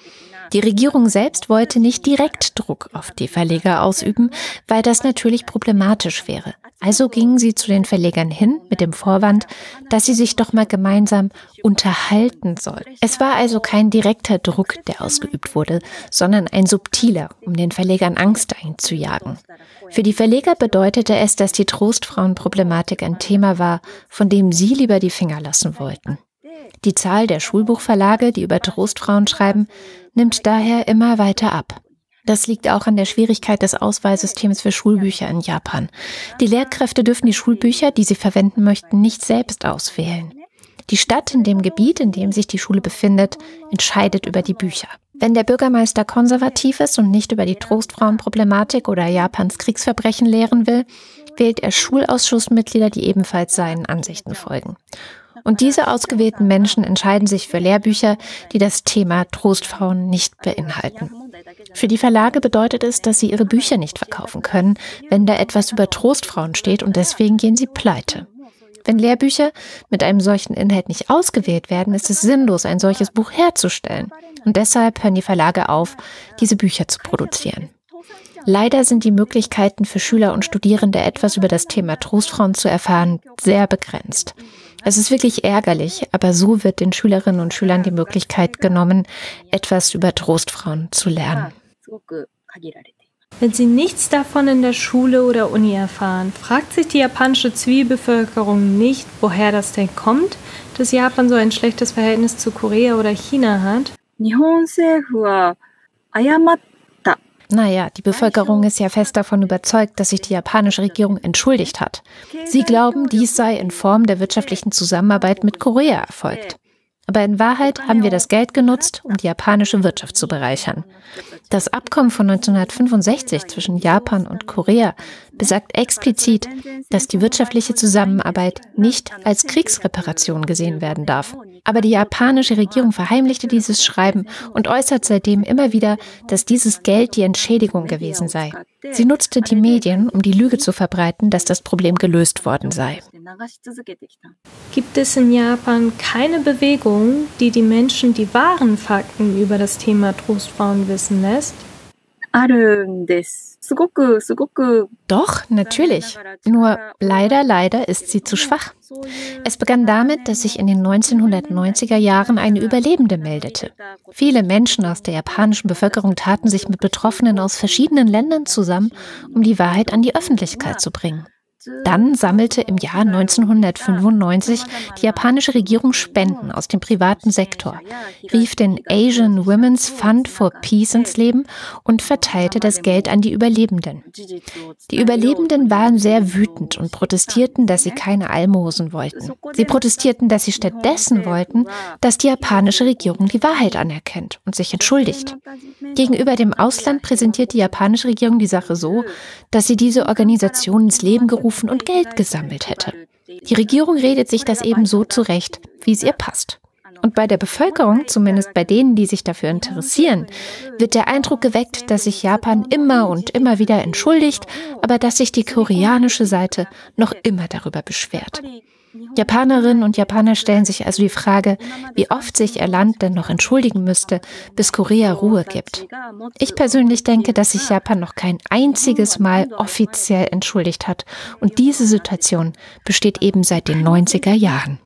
Die Regierung selbst wollte nicht direkt Druck auf die Verleger ausüben, weil das natürlich problematisch wäre. Also gingen sie zu den Verlegern hin mit dem Vorwand, dass sie sich doch mal gemeinsam unterhalten sollten. Es war also kein direkter Druck, der ausgeübt wurde, sondern ein subtiler, um den Verlegern Angst einzujagen. Für die Verleger bedeutete es, dass die Trostfrauenproblematik ein Thema war, von dem sie lieber die Finger lassen wollten. Die Zahl der Schulbuchverlage, die über Trostfrauen schreiben, nimmt daher immer weiter ab. Das liegt auch an der Schwierigkeit des Auswahlsystems für Schulbücher in Japan. Die Lehrkräfte dürfen die Schulbücher, die sie verwenden möchten, nicht selbst auswählen. Die Stadt in dem Gebiet, in dem sich die Schule befindet, entscheidet über die Bücher. Wenn der Bürgermeister konservativ ist und nicht über die Trostfrauenproblematik oder Japans Kriegsverbrechen lehren will, wählt er Schulausschussmitglieder, die ebenfalls seinen Ansichten folgen. Und diese ausgewählten Menschen entscheiden sich für Lehrbücher, die das Thema Trostfrauen nicht beinhalten. Für die Verlage bedeutet es, dass sie ihre Bücher nicht verkaufen können, wenn da etwas über Trostfrauen steht, und deswegen gehen sie pleite. Wenn Lehrbücher mit einem solchen Inhalt nicht ausgewählt werden, ist es sinnlos, ein solches Buch herzustellen. Und deshalb hören die Verlage auf, diese Bücher zu produzieren. Leider sind die Möglichkeiten für Schüler und Studierende, etwas über das Thema Trostfrauen zu erfahren, sehr begrenzt. Es ist wirklich ärgerlich, aber so wird den Schülerinnen und Schülern die Möglichkeit genommen, etwas über Trostfrauen zu lernen. Wenn sie nichts davon in der Schule oder Uni erfahren, fragt sich die japanische Zivilbevölkerung nicht, woher das denn kommt, dass Japan so ein schlechtes Verhältnis zu Korea oder China hat. Naja, die Bevölkerung ist ja fest davon überzeugt, dass sich die japanische Regierung entschuldigt hat. Sie glauben, dies sei in Form der wirtschaftlichen Zusammenarbeit mit Korea erfolgt. Aber in Wahrheit haben wir das Geld genutzt, um die japanische Wirtschaft zu bereichern. Das Abkommen von neunzehnhundertfünfundsechzig zwischen Japan und Korea besagt explizit, dass die wirtschaftliche Zusammenarbeit nicht als Kriegsreparation gesehen werden darf. Aber die japanische Regierung verheimlichte dieses Schreiben und äußert seitdem immer wieder, dass dieses Geld die Entschädigung gewesen sei. Sie nutzte die Medien, um die Lüge zu verbreiten, dass das Problem gelöst worden sei. Gibt es in Japan keine Bewegung, die die Menschen die wahren Fakten über das Thema Trostfrauen wissen lässt? Doch, natürlich. Nur leider, leider ist sie zu schwach. Es begann damit, dass sich in den neunzehnhundertneunziger Jahren eine Überlebende meldete. Viele Menschen aus der japanischen Bevölkerung taten sich mit Betroffenen aus verschiedenen Ländern zusammen, um die Wahrheit an die Öffentlichkeit zu bringen. Dann sammelte im Jahr neunzehnhundertfünfundneunzig die japanische Regierung Spenden aus dem privaten Sektor, rief den Asian Women's Fund for Peace ins Leben und verteilte das Geld an die Überlebenden. Die Überlebenden waren sehr wütend und protestierten, dass sie keine Almosen wollten. Sie protestierten, dass sie stattdessen wollten, dass die japanische Regierung die Wahrheit anerkennt und sich entschuldigt. Gegenüber dem Ausland präsentiert die japanische Regierung die Sache so, dass sie diese Organisation ins Leben gerufen und Geld gesammelt hätte. Die Regierung redet sich das eben so zurecht, wie es ihr passt. Und bei der Bevölkerung, zumindest bei denen, die sich dafür interessieren, wird der Eindruck geweckt, dass sich Japan immer und immer wieder entschuldigt, aber dass sich die koreanische Seite noch immer darüber beschwert. Japanerinnen und Japaner stellen sich also die Frage, wie oft sich ihr Land denn noch entschuldigen müsste, bis Korea Ruhe gibt. Ich persönlich denke, dass sich Japan noch kein einziges Mal offiziell entschuldigt hat. Und diese Situation besteht eben seit den neunziger Jahren.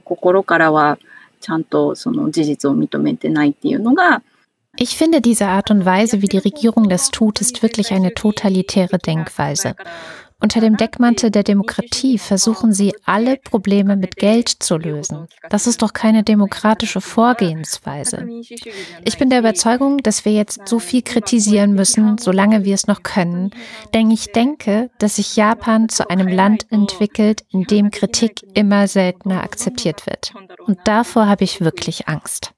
Ich finde, diese Art und Weise, wie die Regierung das tut, ist wirklich eine totalitäre Denkweise. Unter dem Deckmantel der Demokratie versuchen sie, alle Probleme mit Geld zu lösen. Das ist doch keine demokratische Vorgehensweise. Ich bin der Überzeugung, dass wir jetzt so viel kritisieren müssen, solange wir es noch können, denn ich denke, dass sich Japan zu einem Land entwickelt, in dem Kritik immer seltener akzeptiert wird. Und davor habe ich wirklich Angst.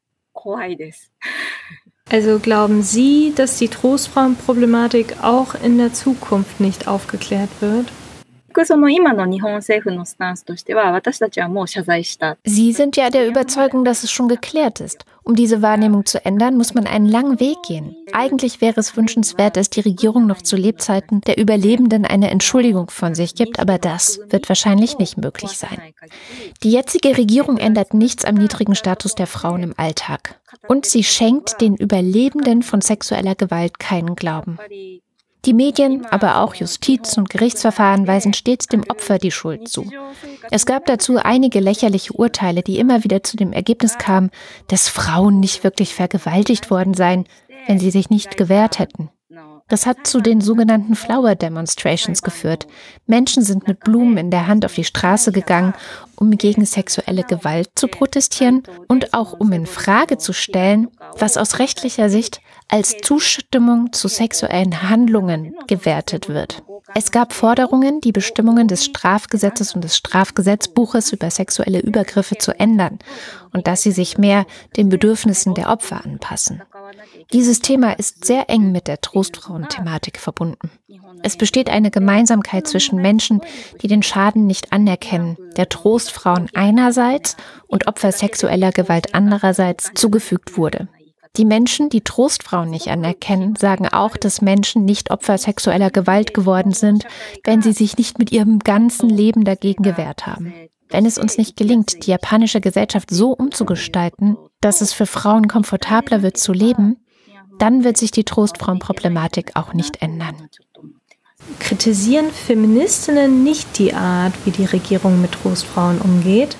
Also glauben Sie, dass die Trostfrauenproblematik auch in der Zukunft nicht aufgeklärt wird? Sie sind ja der Überzeugung, dass es schon geklärt ist. Um diese Wahrnehmung zu ändern, muss man einen langen Weg gehen. Eigentlich wäre es wünschenswert, dass die Regierung noch zu Lebzeiten der Überlebenden eine Entschuldigung von sich gibt, aber das wird wahrscheinlich nicht möglich sein. Die jetzige Regierung ändert nichts am niedrigen Status der Frauen im Alltag. Und sie schenkt den Überlebenden von sexueller Gewalt keinen Glauben. Die Medien, aber auch Justiz- und Gerichtsverfahren weisen stets dem Opfer die Schuld zu. Es gab dazu einige lächerliche Urteile, die immer wieder zu dem Ergebnis kamen, dass Frauen nicht wirklich vergewaltigt worden seien, wenn sie sich nicht gewehrt hätten. Das hat zu den sogenannten Flower Demonstrations geführt. Menschen sind mit Blumen in der Hand auf die Straße gegangen, um gegen sexuelle Gewalt zu protestieren und auch um in Frage zu stellen, was aus rechtlicher Sicht als Zustimmung zu sexuellen Handlungen gewertet wird. Es gab Forderungen, die Bestimmungen des Strafgesetzes und des Strafgesetzbuches über sexuelle Übergriffe zu ändern und dass sie sich mehr den Bedürfnissen der Opfer anpassen. Dieses Thema ist sehr eng mit der Trostfrauen-Thematik verbunden. Es besteht eine Gemeinsamkeit zwischen Menschen, die den Schaden nicht anerkennen, der Trostfrauen einerseits und Opfer sexueller Gewalt andererseits zugefügt wurde. Die Menschen, die Trostfrauen nicht anerkennen, sagen auch, dass Menschen nicht Opfer sexueller Gewalt geworden sind, wenn sie sich nicht mit ihrem ganzen Leben dagegen gewehrt haben. Wenn es uns nicht gelingt, die japanische Gesellschaft so umzugestalten, dass es für Frauen komfortabler wird zu leben, dann wird sich die Trostfrauenproblematik auch nicht ändern. Kritisieren Feministinnen nicht die Art, wie die Regierung mit Trostfrauen umgeht?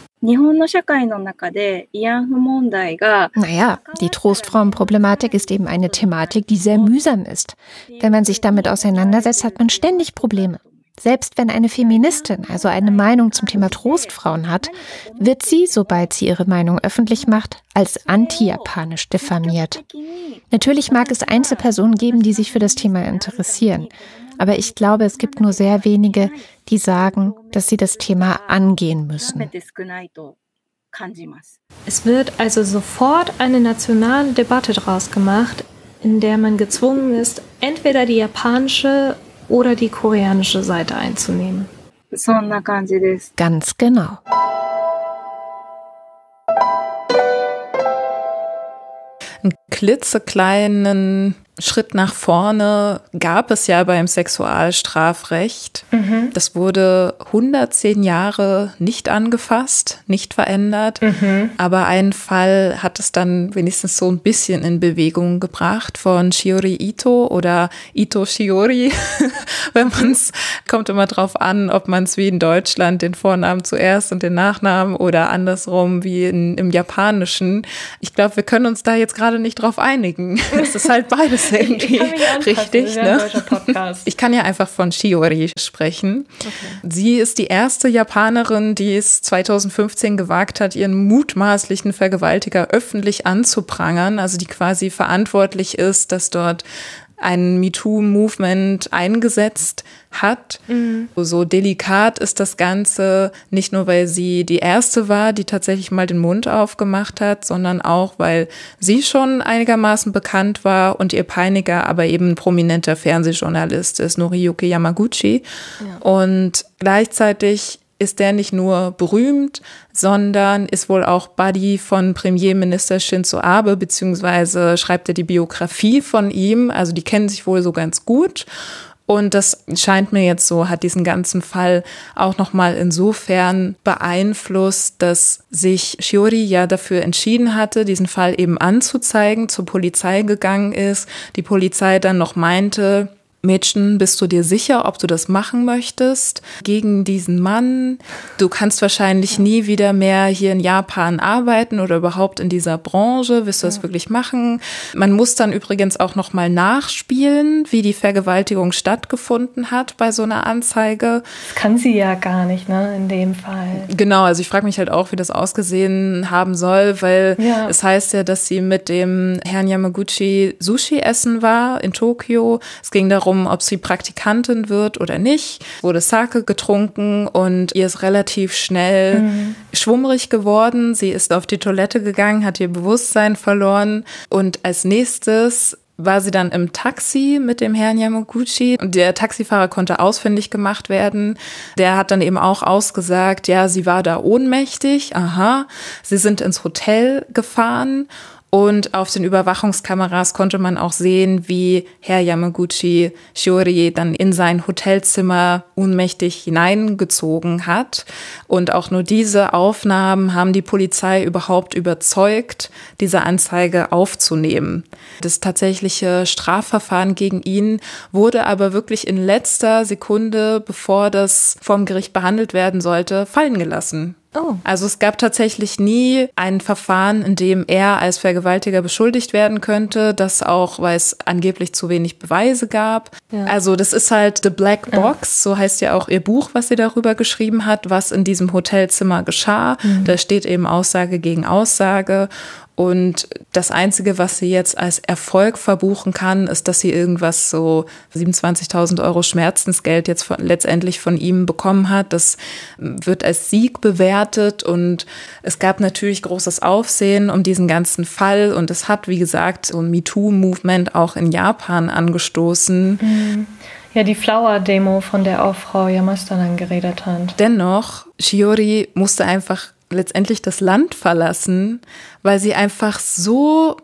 Naja, die Trostfrauenproblematik ist eben eine Thematik, die sehr mühsam ist. Wenn man sich damit auseinandersetzt, hat man ständig Probleme. Selbst wenn eine Feministin also eine Meinung zum Thema Trostfrauen hat, wird sie, sobald sie ihre Meinung öffentlich macht, als anti-japanisch diffamiert. Natürlich mag es Einzelpersonen geben, die sich für das Thema interessieren. Aber ich glaube, es gibt nur sehr wenige, die sagen, dass sie das Thema angehen müssen. Es wird also sofort eine nationale Debatte daraus gemacht, in der man gezwungen ist, entweder die japanische oder die koreanische Seite einzunehmen. Ganz genau. Einen klitzekleinen Schritt nach vorne gab es ja beim Sexualstrafrecht. Mhm. Das wurde hundertzehn Jahre nicht angefasst, nicht verändert. Mhm. Aber einen Fall hat es dann wenigstens so ein bisschen in Bewegung gebracht von Shiori Ito oder Ito Shiori. Wenn man es, kommt immer drauf an, ob man es wie in Deutschland den Vornamen zuerst und den Nachnamen oder andersrum wie in, im Japanischen. Ich glaube, wir können uns da jetzt gerade nicht drauf einigen. Es ist halt beides irgendwie richtig, ne? Ich kann ja einfach von Shiori sprechen. Okay. Sie ist die erste Japanerin, die es zweitausendfünfzehn gewagt hat, ihren mutmaßlichen Vergewaltiger öffentlich anzuprangern, also die quasi verantwortlich ist, dass dort ein MeToo-Movement eingesetzt hat. Mhm. So delikat ist das Ganze, nicht nur, weil sie die Erste war, die tatsächlich mal den Mund aufgemacht hat, sondern auch, weil sie schon einigermaßen bekannt war und ihr Peiniger aber eben ein prominenter Fernsehjournalist ist, Noriyuki Yamaguchi. Ja. Und gleichzeitig ist der nicht nur berühmt, sondern ist wohl auch Buddy von Premierminister Shinzo Abe, beziehungsweise schreibt er die Biografie von ihm. Also die kennen sich wohl so ganz gut. Und das scheint mir jetzt so, hat diesen ganzen Fall auch nochmal insofern beeinflusst, dass sich Shiori ja dafür entschieden hatte, diesen Fall eben anzuzeigen, zur Polizei gegangen ist. Die Polizei dann noch meinte, Mädchen, bist du dir sicher, ob du das machen möchtest gegen diesen Mann? Du kannst wahrscheinlich nie wieder mehr hier in Japan arbeiten oder überhaupt in dieser Branche. Willst du das ja. wirklich machen? Man muss dann übrigens auch noch mal nachspielen, wie die Vergewaltigung stattgefunden hat bei so einer Anzeige. Das kann sie ja gar nicht, ne, in dem Fall. Genau, also ich frage mich halt auch, wie das ausgesehen haben soll, weil ja. es heißt ja, dass sie mit dem Herrn Yamaguchi Sushi essen war in Tokio. Es ging darum, ob sie Praktikantin wird oder nicht, wurde Sake getrunken und ihr ist relativ schnell mhm. schwummrig geworden. Sie ist auf die Toilette gegangen, hat ihr Bewusstsein verloren und als nächstes war sie dann im Taxi mit dem Herrn Yamaguchi und der Taxifahrer konnte ausfindig gemacht werden. Der hat dann eben auch ausgesagt, ja, sie war da ohnmächtig, aha, sie sind ins Hotel gefahren. Und auf den Überwachungskameras konnte man auch sehen, wie Herr Yamaguchi Shiori dann in sein Hotelzimmer ohnmächtig hineingezogen hat. Und auch nur diese Aufnahmen haben die Polizei überhaupt überzeugt, diese Anzeige aufzunehmen. Das tatsächliche Strafverfahren gegen ihn wurde aber wirklich in letzter Sekunde, bevor das vom Gericht behandelt werden sollte, fallen gelassen. Oh. Also es gab tatsächlich nie ein Verfahren, in dem er als Vergewaltiger beschuldigt werden könnte, das auch, weil es angeblich zu wenig Beweise gab. Ja. Also das ist halt The Black Box, ja. so heißt ja auch ihr Buch, was sie darüber geschrieben hat, was in diesem Hotelzimmer geschah. Mhm. Da steht eben Aussage gegen Aussage. Und das Einzige, was sie jetzt als Erfolg verbuchen kann, ist, dass sie irgendwas so siebenundzwanzigtausend Euro Schmerzensgeld jetzt von, letztendlich von ihm bekommen hat. Das wird als Sieg bewertet und es gab natürlich großes Aufsehen um diesen ganzen Fall und es hat, wie gesagt, so ein MeToo-Movement auch in Japan angestoßen. Mhm. Ja, die Flower-Demo, von der auch Frau Yamashita dann geredet hat. Dennoch, Shiori musste einfach letztendlich das Land verlassen, weil sie einfach so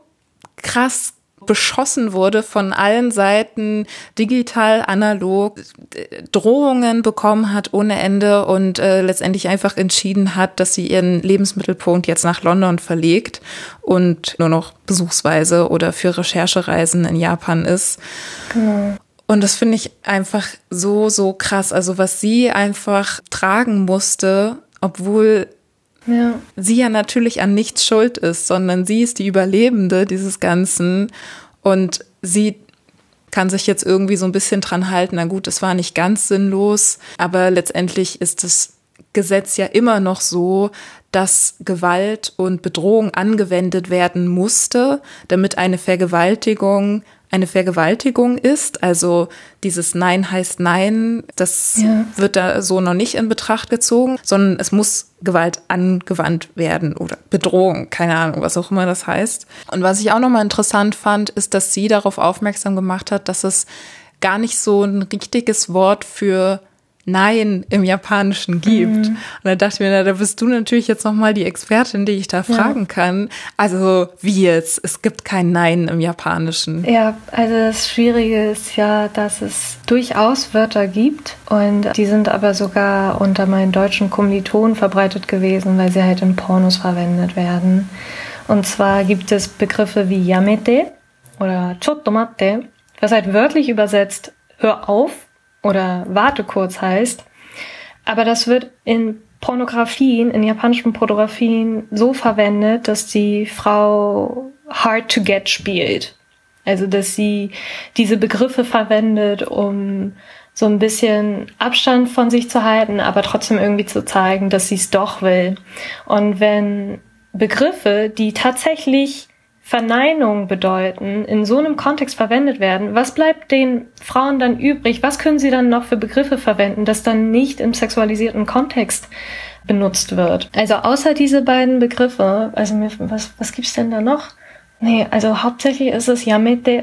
krass beschossen wurde von allen Seiten, digital, analog, Drohungen bekommen hat ohne Ende und äh, letztendlich einfach entschieden hat, dass sie ihren Lebensmittelpunkt jetzt nach London verlegt und nur noch besuchsweise oder für Recherchereisen in Japan ist. Genau. Und das finde ich einfach so, so krass. Also was sie einfach tragen musste, obwohl ja. sie ja natürlich an nichts schuld ist, sondern sie ist die Überlebende dieses Ganzen und sie kann sich jetzt irgendwie so ein bisschen dran halten. Na gut, es war nicht ganz sinnlos, aber letztendlich ist das Gesetz ja immer noch so, dass Gewalt und Bedrohung angewendet werden musste, damit eine Vergewaltigung eine Vergewaltigung ist. Also dieses Nein heißt Nein, das ja. wird da so noch nicht in Betracht gezogen, sondern es muss Gewalt angewandt werden oder Bedrohung, keine Ahnung, was auch immer das heißt. Und was ich auch nochmal interessant fand, ist, dass sie darauf aufmerksam gemacht hat, dass es gar nicht so ein richtiges Wort für Nein im Japanischen gibt. Mhm. Und da dachte ich mir, na, da bist du natürlich jetzt nochmal die Expertin, die ich da fragen ja. kann. Also wie jetzt? Es gibt kein Nein im Japanischen. Ja, also das Schwierige ist ja, dass es durchaus Wörter gibt und die sind aber sogar unter meinen deutschen Kommilitonen verbreitet gewesen, weil sie halt in Pornos verwendet werden. Und zwar gibt es Begriffe wie Yamete oder Chotto matte, was halt wörtlich übersetzt Hör auf oder warte kurz heißt, aber das wird in Pornografien, in japanischen Pornografien so verwendet, dass die Frau hard to get spielt. Also, dass sie diese Begriffe verwendet, um so ein bisschen Abstand von sich zu halten, aber trotzdem irgendwie zu zeigen, dass sie es doch will. Und wenn Begriffe, die tatsächlich Verneinung bedeuten, in so einem Kontext verwendet werden, was bleibt den Frauen dann übrig? Was können sie dann noch für Begriffe verwenden, das dann nicht im sexualisierten Kontext benutzt wird? Also außer diese beiden Begriffe, also was, was gibt's denn da noch? Nee, also hauptsächlich ist es Yamete,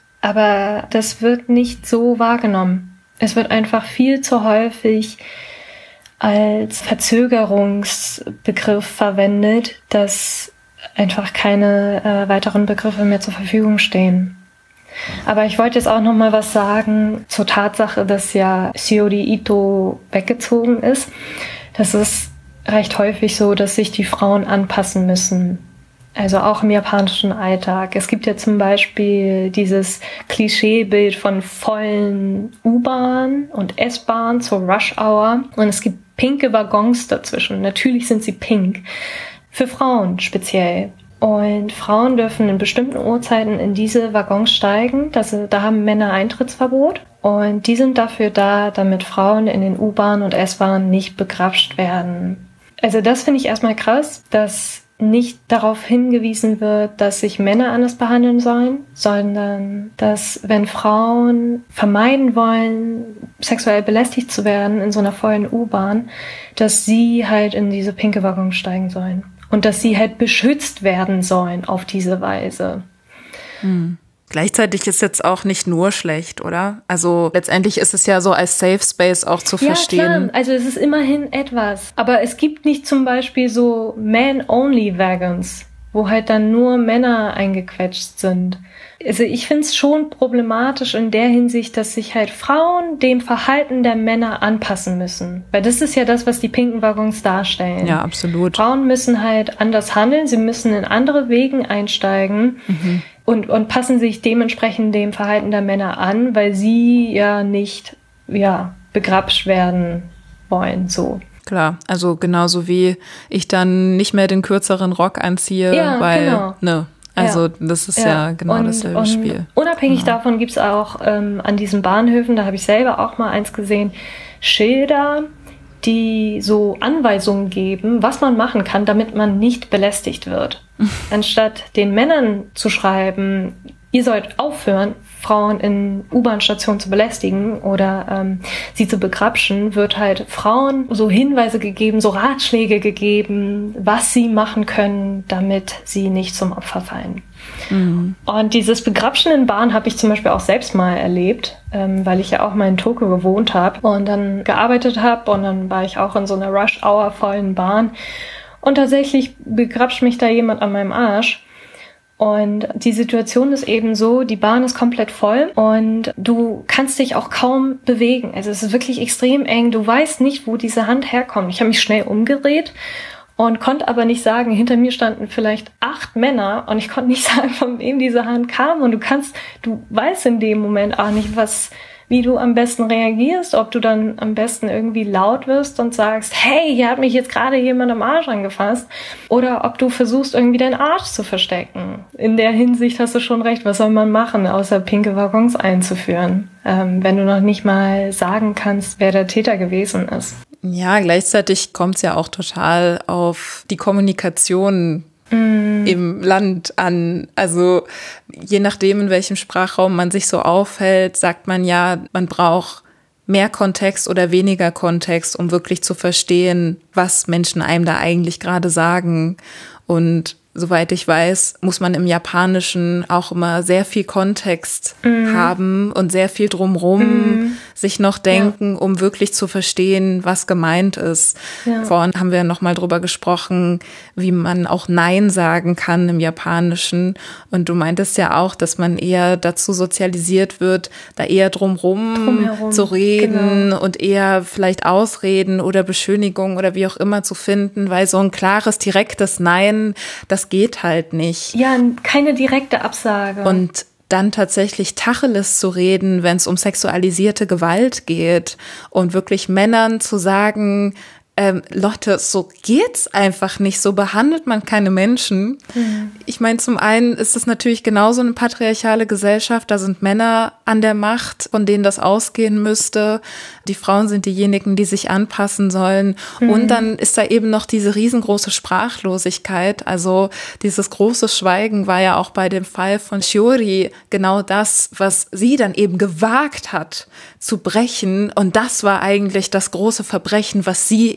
aber das wird nicht so wahrgenommen. Es wird einfach viel zu häufig als Verzögerungsbegriff verwendet, dass einfach keine äh, weiteren Begriffe mehr zur Verfügung stehen. Aber ich wollte jetzt auch noch mal was sagen zur Tatsache, dass ja Shiori Ito weggezogen ist. Das ist recht häufig so, dass sich die Frauen anpassen müssen. Also auch im japanischen Alltag. Es gibt ja zum Beispiel dieses Klischeebild von vollen U-Bahn und S-Bahn zur Rush-Hour. Und es gibt pinke Waggons dazwischen. Natürlich sind sie pink. Für Frauen speziell. Und Frauen dürfen in bestimmten Uhrzeiten in diese Waggons steigen. Das, da haben Männer Eintrittsverbot. Und die sind dafür da, damit Frauen in den U-Bahnen und S-Bahnen nicht begrapscht werden. Also das finde ich erstmal krass, dass nicht darauf hingewiesen wird, dass sich Männer anders behandeln sollen, sondern dass, wenn Frauen vermeiden wollen, sexuell belästigt zu werden in so einer vollen U-Bahn, dass sie halt in diese pinke Waggon steigen sollen. Und dass sie halt beschützt werden sollen auf diese Weise. Hm. Gleichzeitig ist jetzt auch nicht nur schlecht, oder? Also letztendlich ist es ja so als Safe Space auch zu ja, verstehen. Ja, klar. Also es ist immerhin etwas. Aber es gibt nicht zum Beispiel so Man-Only-Wagons, wo halt dann nur Männer eingequetscht sind. Also ich finde es schon problematisch in der Hinsicht, dass sich halt Frauen dem Verhalten der Männer anpassen müssen. Weil das ist ja das, was die pinken Waggons darstellen. Ja, absolut. Frauen müssen halt anders handeln, sie müssen in andere Wegen einsteigen. Mhm. Und, und passen sich dementsprechend dem Verhalten der Männer an, weil sie ja nicht, ja, begrapscht werden wollen, so. Klar, also genauso wie ich dann nicht mehr den kürzeren Rock anziehe, ja, weil, genau. ne, also ja. das ist ja, ja genau und, dasselbe und Spiel. Unabhängig genau. davon gibt's auch ähm, an diesen Bahnhöfen, da habe ich selber auch mal eins gesehen, Schilder, die so Anweisungen geben, was man machen kann, damit man nicht belästigt wird. Anstatt den Männern zu schreiben, ihr sollt aufhören, Frauen in U-Bahn-Stationen zu belästigen oder ähm, sie zu begrapschen, wird halt Frauen so Hinweise gegeben, so Ratschläge gegeben, was sie machen können, damit sie nicht zum Opfer fallen. Mhm. Und dieses Begrapschen in Bahn habe ich zum Beispiel auch selbst mal erlebt, ähm, weil ich ja auch mal in Tokio gewohnt habe und dann gearbeitet habe und dann war ich auch in so einer Rush-Hour vollen Bahn und tatsächlich begrapscht mich da jemand an meinem Arsch. Und die Situation ist eben so, die Bahn ist komplett voll und du kannst dich auch kaum bewegen. Also es ist wirklich extrem eng. Du weißt nicht, wo diese Hand herkommt. Ich habe mich schnell umgedreht und konnte aber nicht sagen, hinter mir standen vielleicht acht Männer und ich konnte nicht sagen, von wem diese Hand kam. Und du kannst, du weißt in dem Moment auch nicht, was, wie du am besten reagierst, ob du dann am besten irgendwie laut wirst und sagst, hey, hier hat mich jetzt gerade jemand am Arsch angefasst, oder ob du versuchst, irgendwie deinen Arsch zu verstecken. In der Hinsicht hast du schon recht, was soll man machen, außer pinke Waggons einzuführen, ähm, wenn du noch nicht mal sagen kannst, wer der Täter gewesen ist. Ja, gleichzeitig kommt es ja auch total auf die Kommunikation Mm. im Land an. Also je nachdem, in welchem Sprachraum man sich so aufhält, sagt man ja, man braucht mehr Kontext oder weniger Kontext, um wirklich zu verstehen, was Menschen einem da eigentlich gerade sagen. Und soweit ich weiß, muss man im Japanischen auch immer sehr viel Kontext mm. haben und sehr viel drumrum mm. sich noch denken, ja. um wirklich zu verstehen, was gemeint ist. Ja. Vorhin haben wir noch mal drüber gesprochen, wie man auch Nein sagen kann im Japanischen. Und du meintest ja auch, dass man eher dazu sozialisiert wird, da eher drumrum Drumherum. zu reden genau. und eher vielleicht Ausreden oder Beschönigungen oder wie auch immer zu finden, weil so ein klares, direktes Nein, das geht halt nicht. Ja, keine direkte Absage. Und dann tatsächlich Tacheles zu reden, wenn es um sexualisierte Gewalt geht und wirklich Männern zu sagen, ähm, Leute, so geht's einfach nicht, so behandelt man keine Menschen. Mhm. Ich meine, zum einen ist es natürlich genauso eine patriarchale Gesellschaft, da sind Männer an der Macht, von denen das ausgehen müsste. Die Frauen sind diejenigen, die sich anpassen sollen. Mhm. Und dann ist da eben noch diese riesengroße Sprachlosigkeit. Also dieses große Schweigen war ja auch bei dem Fall von Shiori genau das, was sie dann eben gewagt hat zu brechen. Und das war eigentlich das große Verbrechen, was sie eben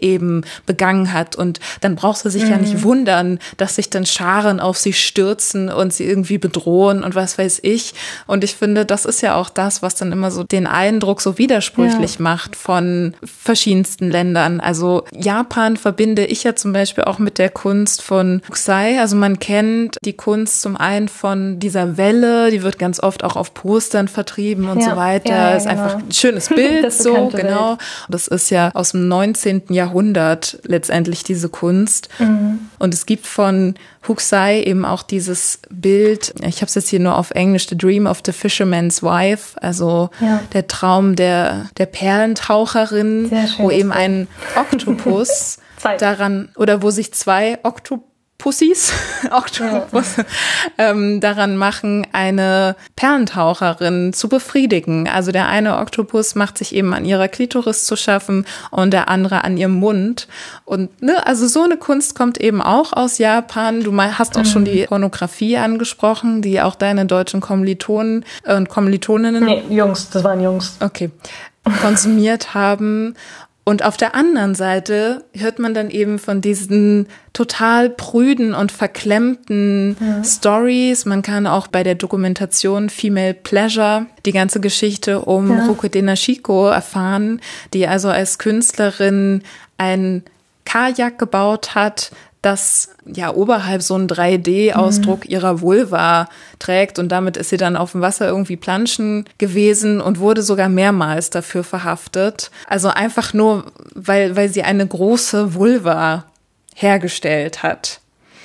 eben begangen hat. Und dann braucht sie sich mhm. ja nicht wundern, dass sich dann Scharen auf sie stürzen und sie irgendwie bedrohen und was weiß ich. Und ich finde, das ist ja auch das, was dann immer so den Eindruck so widersprüchlich ja. macht von verschiedensten Ländern. Also Japan verbinde ich ja zum Beispiel auch mit der Kunst von Hokusai. Also man kennt die Kunst zum einen von dieser Welle, die wird ganz oft auch auf Postern vertrieben und ja. so weiter. Ja, ja, ist genau. einfach ein schönes Bild, das so, genau. Bild. Das ist ja aus dem neunzehnten Jahrhundert letztendlich diese Kunst. Mhm. Und es gibt von Hokusai eben auch dieses Bild, ich habe es jetzt hier nur auf Englisch, The Dream of the Fisherman's Wife, also ja. der Traum der, der Perlentaucherin, wo eben ein Oktopus daran, oder wo sich zwei Oktopus Pussys, Oktopus, ja. ähm, daran machen, eine Perlentaucherin zu befriedigen. Also der eine Oktopus macht sich eben an ihrer Klitoris zu schaffen und der andere an ihrem Mund. Und ne, also so eine Kunst kommt eben auch aus Japan. Du hast auch mhm. schon die Pornografie angesprochen, die auch deine deutschen Kommilitonen und Kommilitoninnen. Nee, Jungs, das waren Jungs. Okay, konsumiert haben. Und auf der anderen Seite hört man dann eben von diesen total prüden und verklemmten ja. Stories. Man kann auch bei der Dokumentation Female Pleasure die ganze Geschichte um ja. Rokude Nashiko erfahren, die also als Künstlerin ein Kajak gebaut hat, das ja oberhalb so einen drei D-Ausdruck mhm. ihrer Vulva trägt. Und damit ist sie dann auf dem Wasser irgendwie planschen gewesen und wurde sogar mehrmals dafür verhaftet. Also einfach nur, weil, weil sie eine große Vulva hergestellt hat.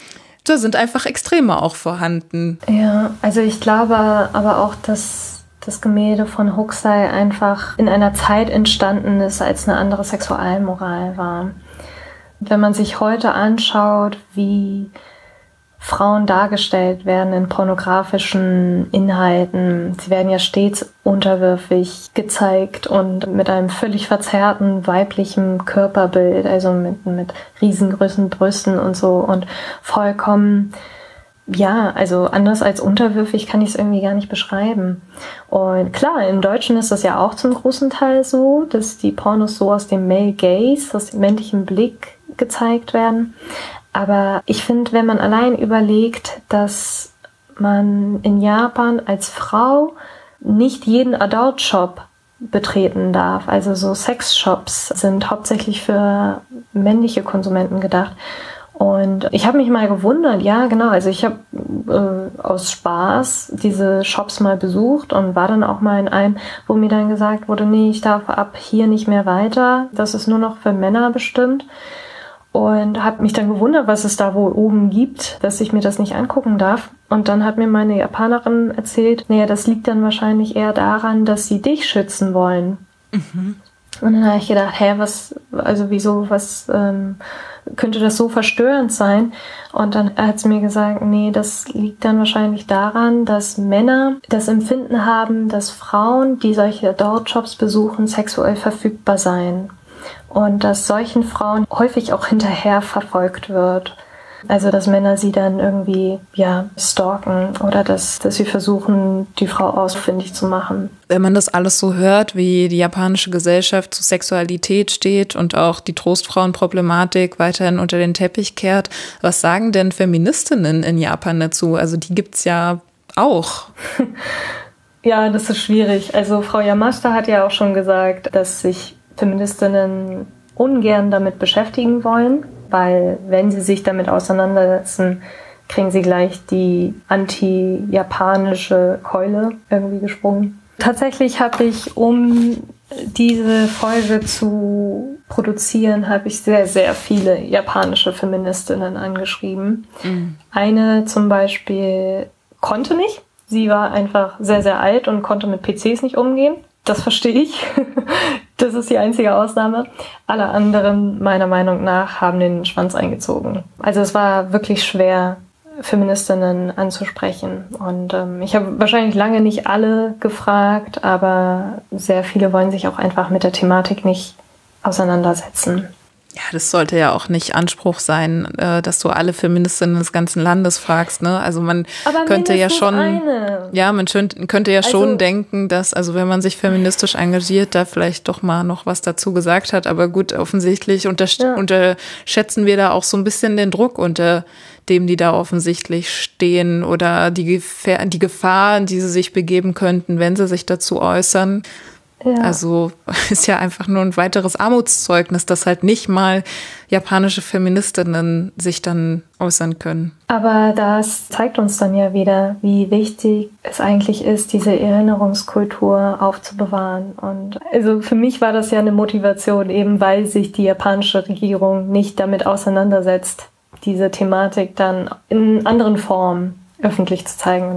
Da sind einfach Extreme auch vorhanden. Ja, also ich glaube aber auch, dass das Gemälde von Hokusai einfach in einer Zeit entstanden ist, als eine andere Sexualmoral war. Wenn man sich heute anschaut, wie Frauen dargestellt werden in pornografischen Inhalten, sie werden ja stets unterwürfig gezeigt und mit einem völlig verzerrten weiblichen Körperbild, also mit, mit riesengroßen Brüsten und so und vollkommen, ja, also anders als unterwürfig kann ich es irgendwie gar nicht beschreiben. Und klar, im Deutschen ist das ja auch zum großen Teil so, dass die Pornos so aus dem Male Gaze, aus dem männlichen Blick gezeigt werden. Aber ich finde, wenn man allein überlegt, dass man in Japan als Frau nicht jeden Adult-Shop betreten darf, also so Sex-Shops sind hauptsächlich für männliche Konsumenten gedacht. Und ich habe mich mal gewundert, ja genau, also ich habe äh, aus Spaß diese Shops mal besucht und war dann auch mal in einem, wo mir dann gesagt wurde, nee, ich darf ab hier nicht mehr weiter, das ist nur noch für Männer bestimmt. Und habe mich dann gewundert, was es da wohl oben gibt, dass ich mir das nicht angucken darf. Und dann hat mir meine Japanerin erzählt, naja, das liegt dann wahrscheinlich eher daran, dass sie dich schützen wollen. Mhm. Und dann habe ich gedacht, hä, was, also wieso, was, ähm, könnte das so verstörend sein? Und dann hat sie mir gesagt, nee, das liegt dann wahrscheinlich daran, dass Männer das Empfinden haben, dass Frauen, die solche Adult-Shops besuchen, sexuell verfügbar seien. Und dass solchen Frauen häufig auch hinterher verfolgt wird. Also, dass Männer sie dann irgendwie, ja, stalken oder dass, dass sie versuchen, die Frau ausfindig zu machen. Wenn man das alles so hört, wie die japanische Gesellschaft zu Sexualität steht und auch die Trostfrauenproblematik weiterhin unter den Teppich kehrt, was sagen denn Feministinnen in Japan dazu? Also, die gibt's ja auch. Ja, das ist schwierig. Also, Frau Yamashita hat ja auch schon gesagt, dass sich Feministinnen ungern damit beschäftigen wollen, weil wenn sie sich damit auseinandersetzen, kriegen sie gleich die anti-japanische Keule irgendwie gesprungen. Tatsächlich habe ich, um diese Folge zu produzieren, habe ich sehr, sehr viele japanische Feministinnen angeschrieben. Mhm. Eine zum Beispiel konnte nicht. Sie war einfach sehr, sehr alt und konnte mit P Cs nicht umgehen. Das verstehe ich. Das ist die einzige Ausnahme. Alle anderen, meiner Meinung nach, haben den Schwanz eingezogen. Also es war wirklich schwer, Feministinnen anzusprechen. Und ähm, ich habe wahrscheinlich lange nicht alle gefragt, aber sehr viele wollen sich auch einfach mit der Thematik nicht auseinandersetzen. Ja, das sollte ja auch nicht Anspruch sein, dass du alle Feministinnen des ganzen Landes fragst, ne? Also man Aber könnte ja schon, eine. ja, man könnte ja also, schon denken, dass, also wenn man sich feministisch engagiert, da vielleicht doch mal noch was dazu gesagt hat. Aber gut, offensichtlich untersch- ja. unterschätzen wir da auch so ein bisschen den Druck, unter dem die da offensichtlich stehen oder die Gefahr, die Gefahr, in die sie sich begeben könnten, wenn sie sich dazu äußern. Ja. Also ist ja einfach nur ein weiteres Armutszeugnis, dass halt nicht mal japanische Feministinnen sich dann äußern können. Aber das zeigt uns dann ja wieder, wie wichtig es eigentlich ist, diese Erinnerungskultur aufzubewahren. Und also für mich war das ja eine Motivation, eben weil sich die japanische Regierung nicht damit auseinandersetzt, diese Thematik dann in anderen Formen öffentlich zu zeigen.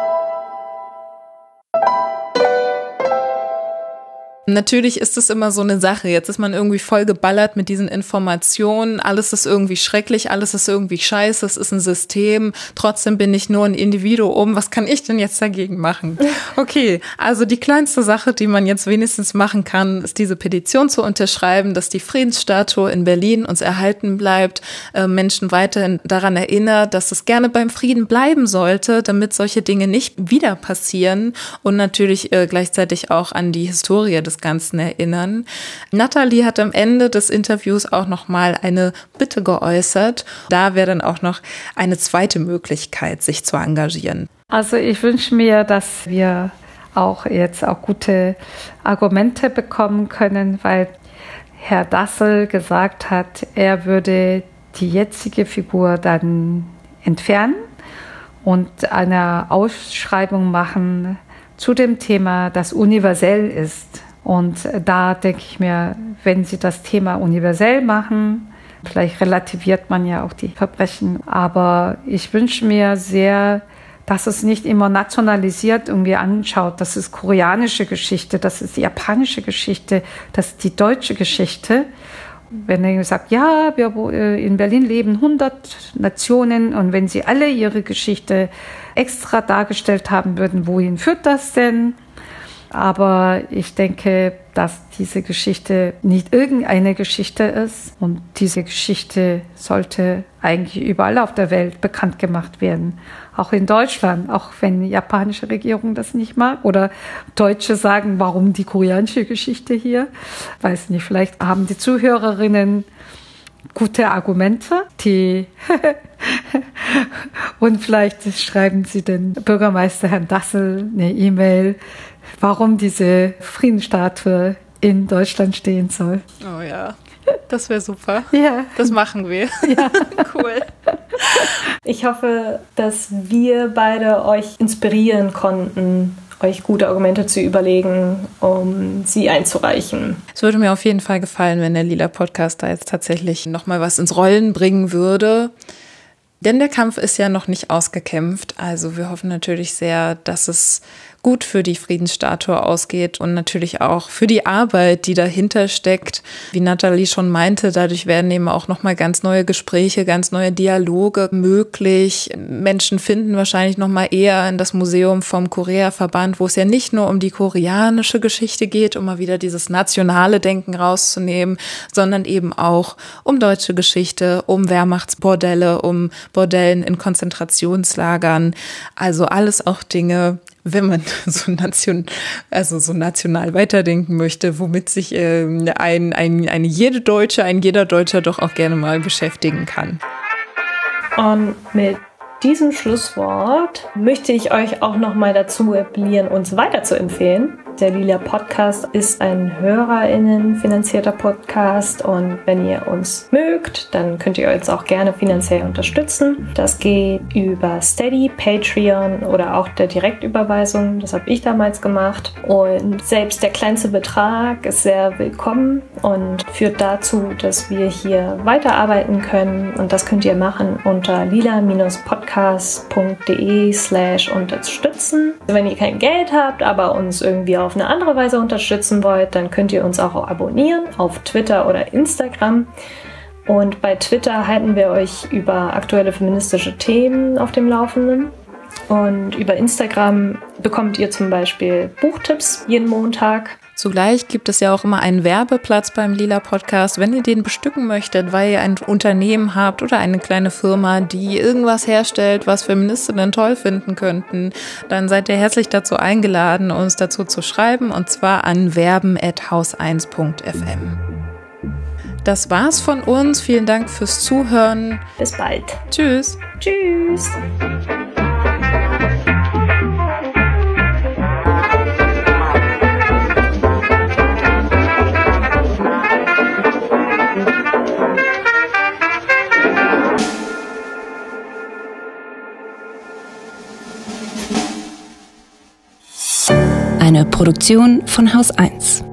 Natürlich ist es immer so eine Sache. Jetzt ist man irgendwie voll geballert mit diesen Informationen. Alles ist irgendwie schrecklich, alles ist irgendwie scheiße, es ist ein System. Trotzdem bin ich nur ein Individuum. Was kann ich denn jetzt dagegen machen? Okay, also die kleinste Sache, die man jetzt wenigstens machen kann, ist diese Petition zu unterschreiben, dass die Friedensstatue in Berlin uns erhalten bleibt, äh, Menschen weiterhin daran erinnert, dass es gerne beim Frieden bleiben sollte, damit solche Dinge nicht wieder passieren und natürlich äh, gleichzeitig auch an die Historie des Ganzen erinnern. Nathalie hat am Ende des Interviews auch noch mal eine Bitte geäußert. Da wäre dann auch noch eine zweite Möglichkeit, sich zu engagieren. Also ich wünsche mir, dass wir auch jetzt auch gute Argumente bekommen können, weil Herr Dassel gesagt hat, er würde die jetzige Figur dann entfernen und eine Ausschreibung machen zu dem Thema, das universell ist. Und da denke ich mir, wenn Sie das Thema universell machen, vielleicht relativiert man ja auch die Verbrechen, aber ich wünsche mir sehr, dass es nicht immer nationalisiert irgendwie anschaut. Das ist koreanische Geschichte, das ist die japanische Geschichte, das ist die deutsche Geschichte. Wenn er sagt, ja, wir in Berlin leben hundert Nationen und wenn sie alle ihre Geschichte extra dargestellt haben würden, wohin führt das denn? Aber ich denke, dass diese Geschichte nicht irgendeine Geschichte ist und diese Geschichte sollte eigentlich überall auf der Welt bekannt gemacht werden. Auch in Deutschland, auch wenn die japanische Regierung das nicht mag oder Deutsche sagen, warum die koreanische Geschichte hier? Weiß nicht, vielleicht haben die Zuhörerinnen gute Argumente, die und vielleicht schreiben sie den Bürgermeister Herrn Dassel eine E-Mail, warum diese Friedensstatue in Deutschland stehen soll. Oh ja, das wäre super. Ja. Das machen wir. Ja. Cool. Ich hoffe, dass wir beide euch inspirieren konnten, euch gute Argumente zu überlegen, um sie einzureichen. Es würde mir auf jeden Fall gefallen, wenn der Lila Podcast da jetzt tatsächlich nochmal was ins Rollen bringen würde. Denn der Kampf ist ja noch nicht ausgekämpft. Also wir hoffen natürlich sehr, dass es gut für die Friedensstatue ausgeht und natürlich auch für die Arbeit, die dahinter steckt. Wie Nathalie schon meinte, dadurch werden eben auch nochmal ganz neue Gespräche, ganz neue Dialoge möglich. Menschen finden wahrscheinlich nochmal eher in das Museum vom Korea-Verband, wo es ja nicht nur um die koreanische Geschichte geht, um mal wieder dieses nationale Denken rauszunehmen, sondern eben auch um deutsche Geschichte, um Wehrmachtsbordelle, um Bordellen in Konzentrationslagern. Also alles auch Dinge, wenn man so nation, also so national weiterdenken möchte, womit sich äh, ein, ein, eine jede Deutsche, ein jeder Deutscher doch auch gerne mal beschäftigen kann. Und mit diesem Schlusswort möchte ich euch auch noch mal dazu appellieren, uns weiter zu empfehlen. Der Lila Podcast ist ein HörerInnen finanzierter Podcast und wenn ihr uns mögt, dann könnt ihr uns auch gerne finanziell unterstützen. Das geht über Steady, Patreon oder auch der Direktüberweisung. Das habe ich damals gemacht. Und selbst der kleinste Betrag ist sehr willkommen und führt dazu, dass wir hier weiterarbeiten können. Und das könnt ihr machen unter lila-podcast.de slash unterstützen. Wenn ihr kein Geld habt, aber uns irgendwie auf eine andere Weise unterstützen wollt, dann könnt ihr uns auch abonnieren auf Twitter oder Instagram. Und bei Twitter halten wir euch über aktuelle feministische Themen auf dem Laufenden. Und über Instagram bekommt ihr zum Beispiel Buchtipps jeden Montag Zugleich gibt es ja auch immer einen Werbeplatz beim Lila Podcast. Wenn ihr den bestücken möchtet, weil ihr ein Unternehmen habt oder eine kleine Firma, die irgendwas herstellt, was Feministinnen toll finden könnten, dann seid ihr herzlich dazu eingeladen, uns dazu zu schreiben, und zwar an werben at haus eins punkt f m. Das war's von uns. Vielen Dank fürs Zuhören. Bis bald. Tschüss. Tschüss. Eine Produktion von Haus eins.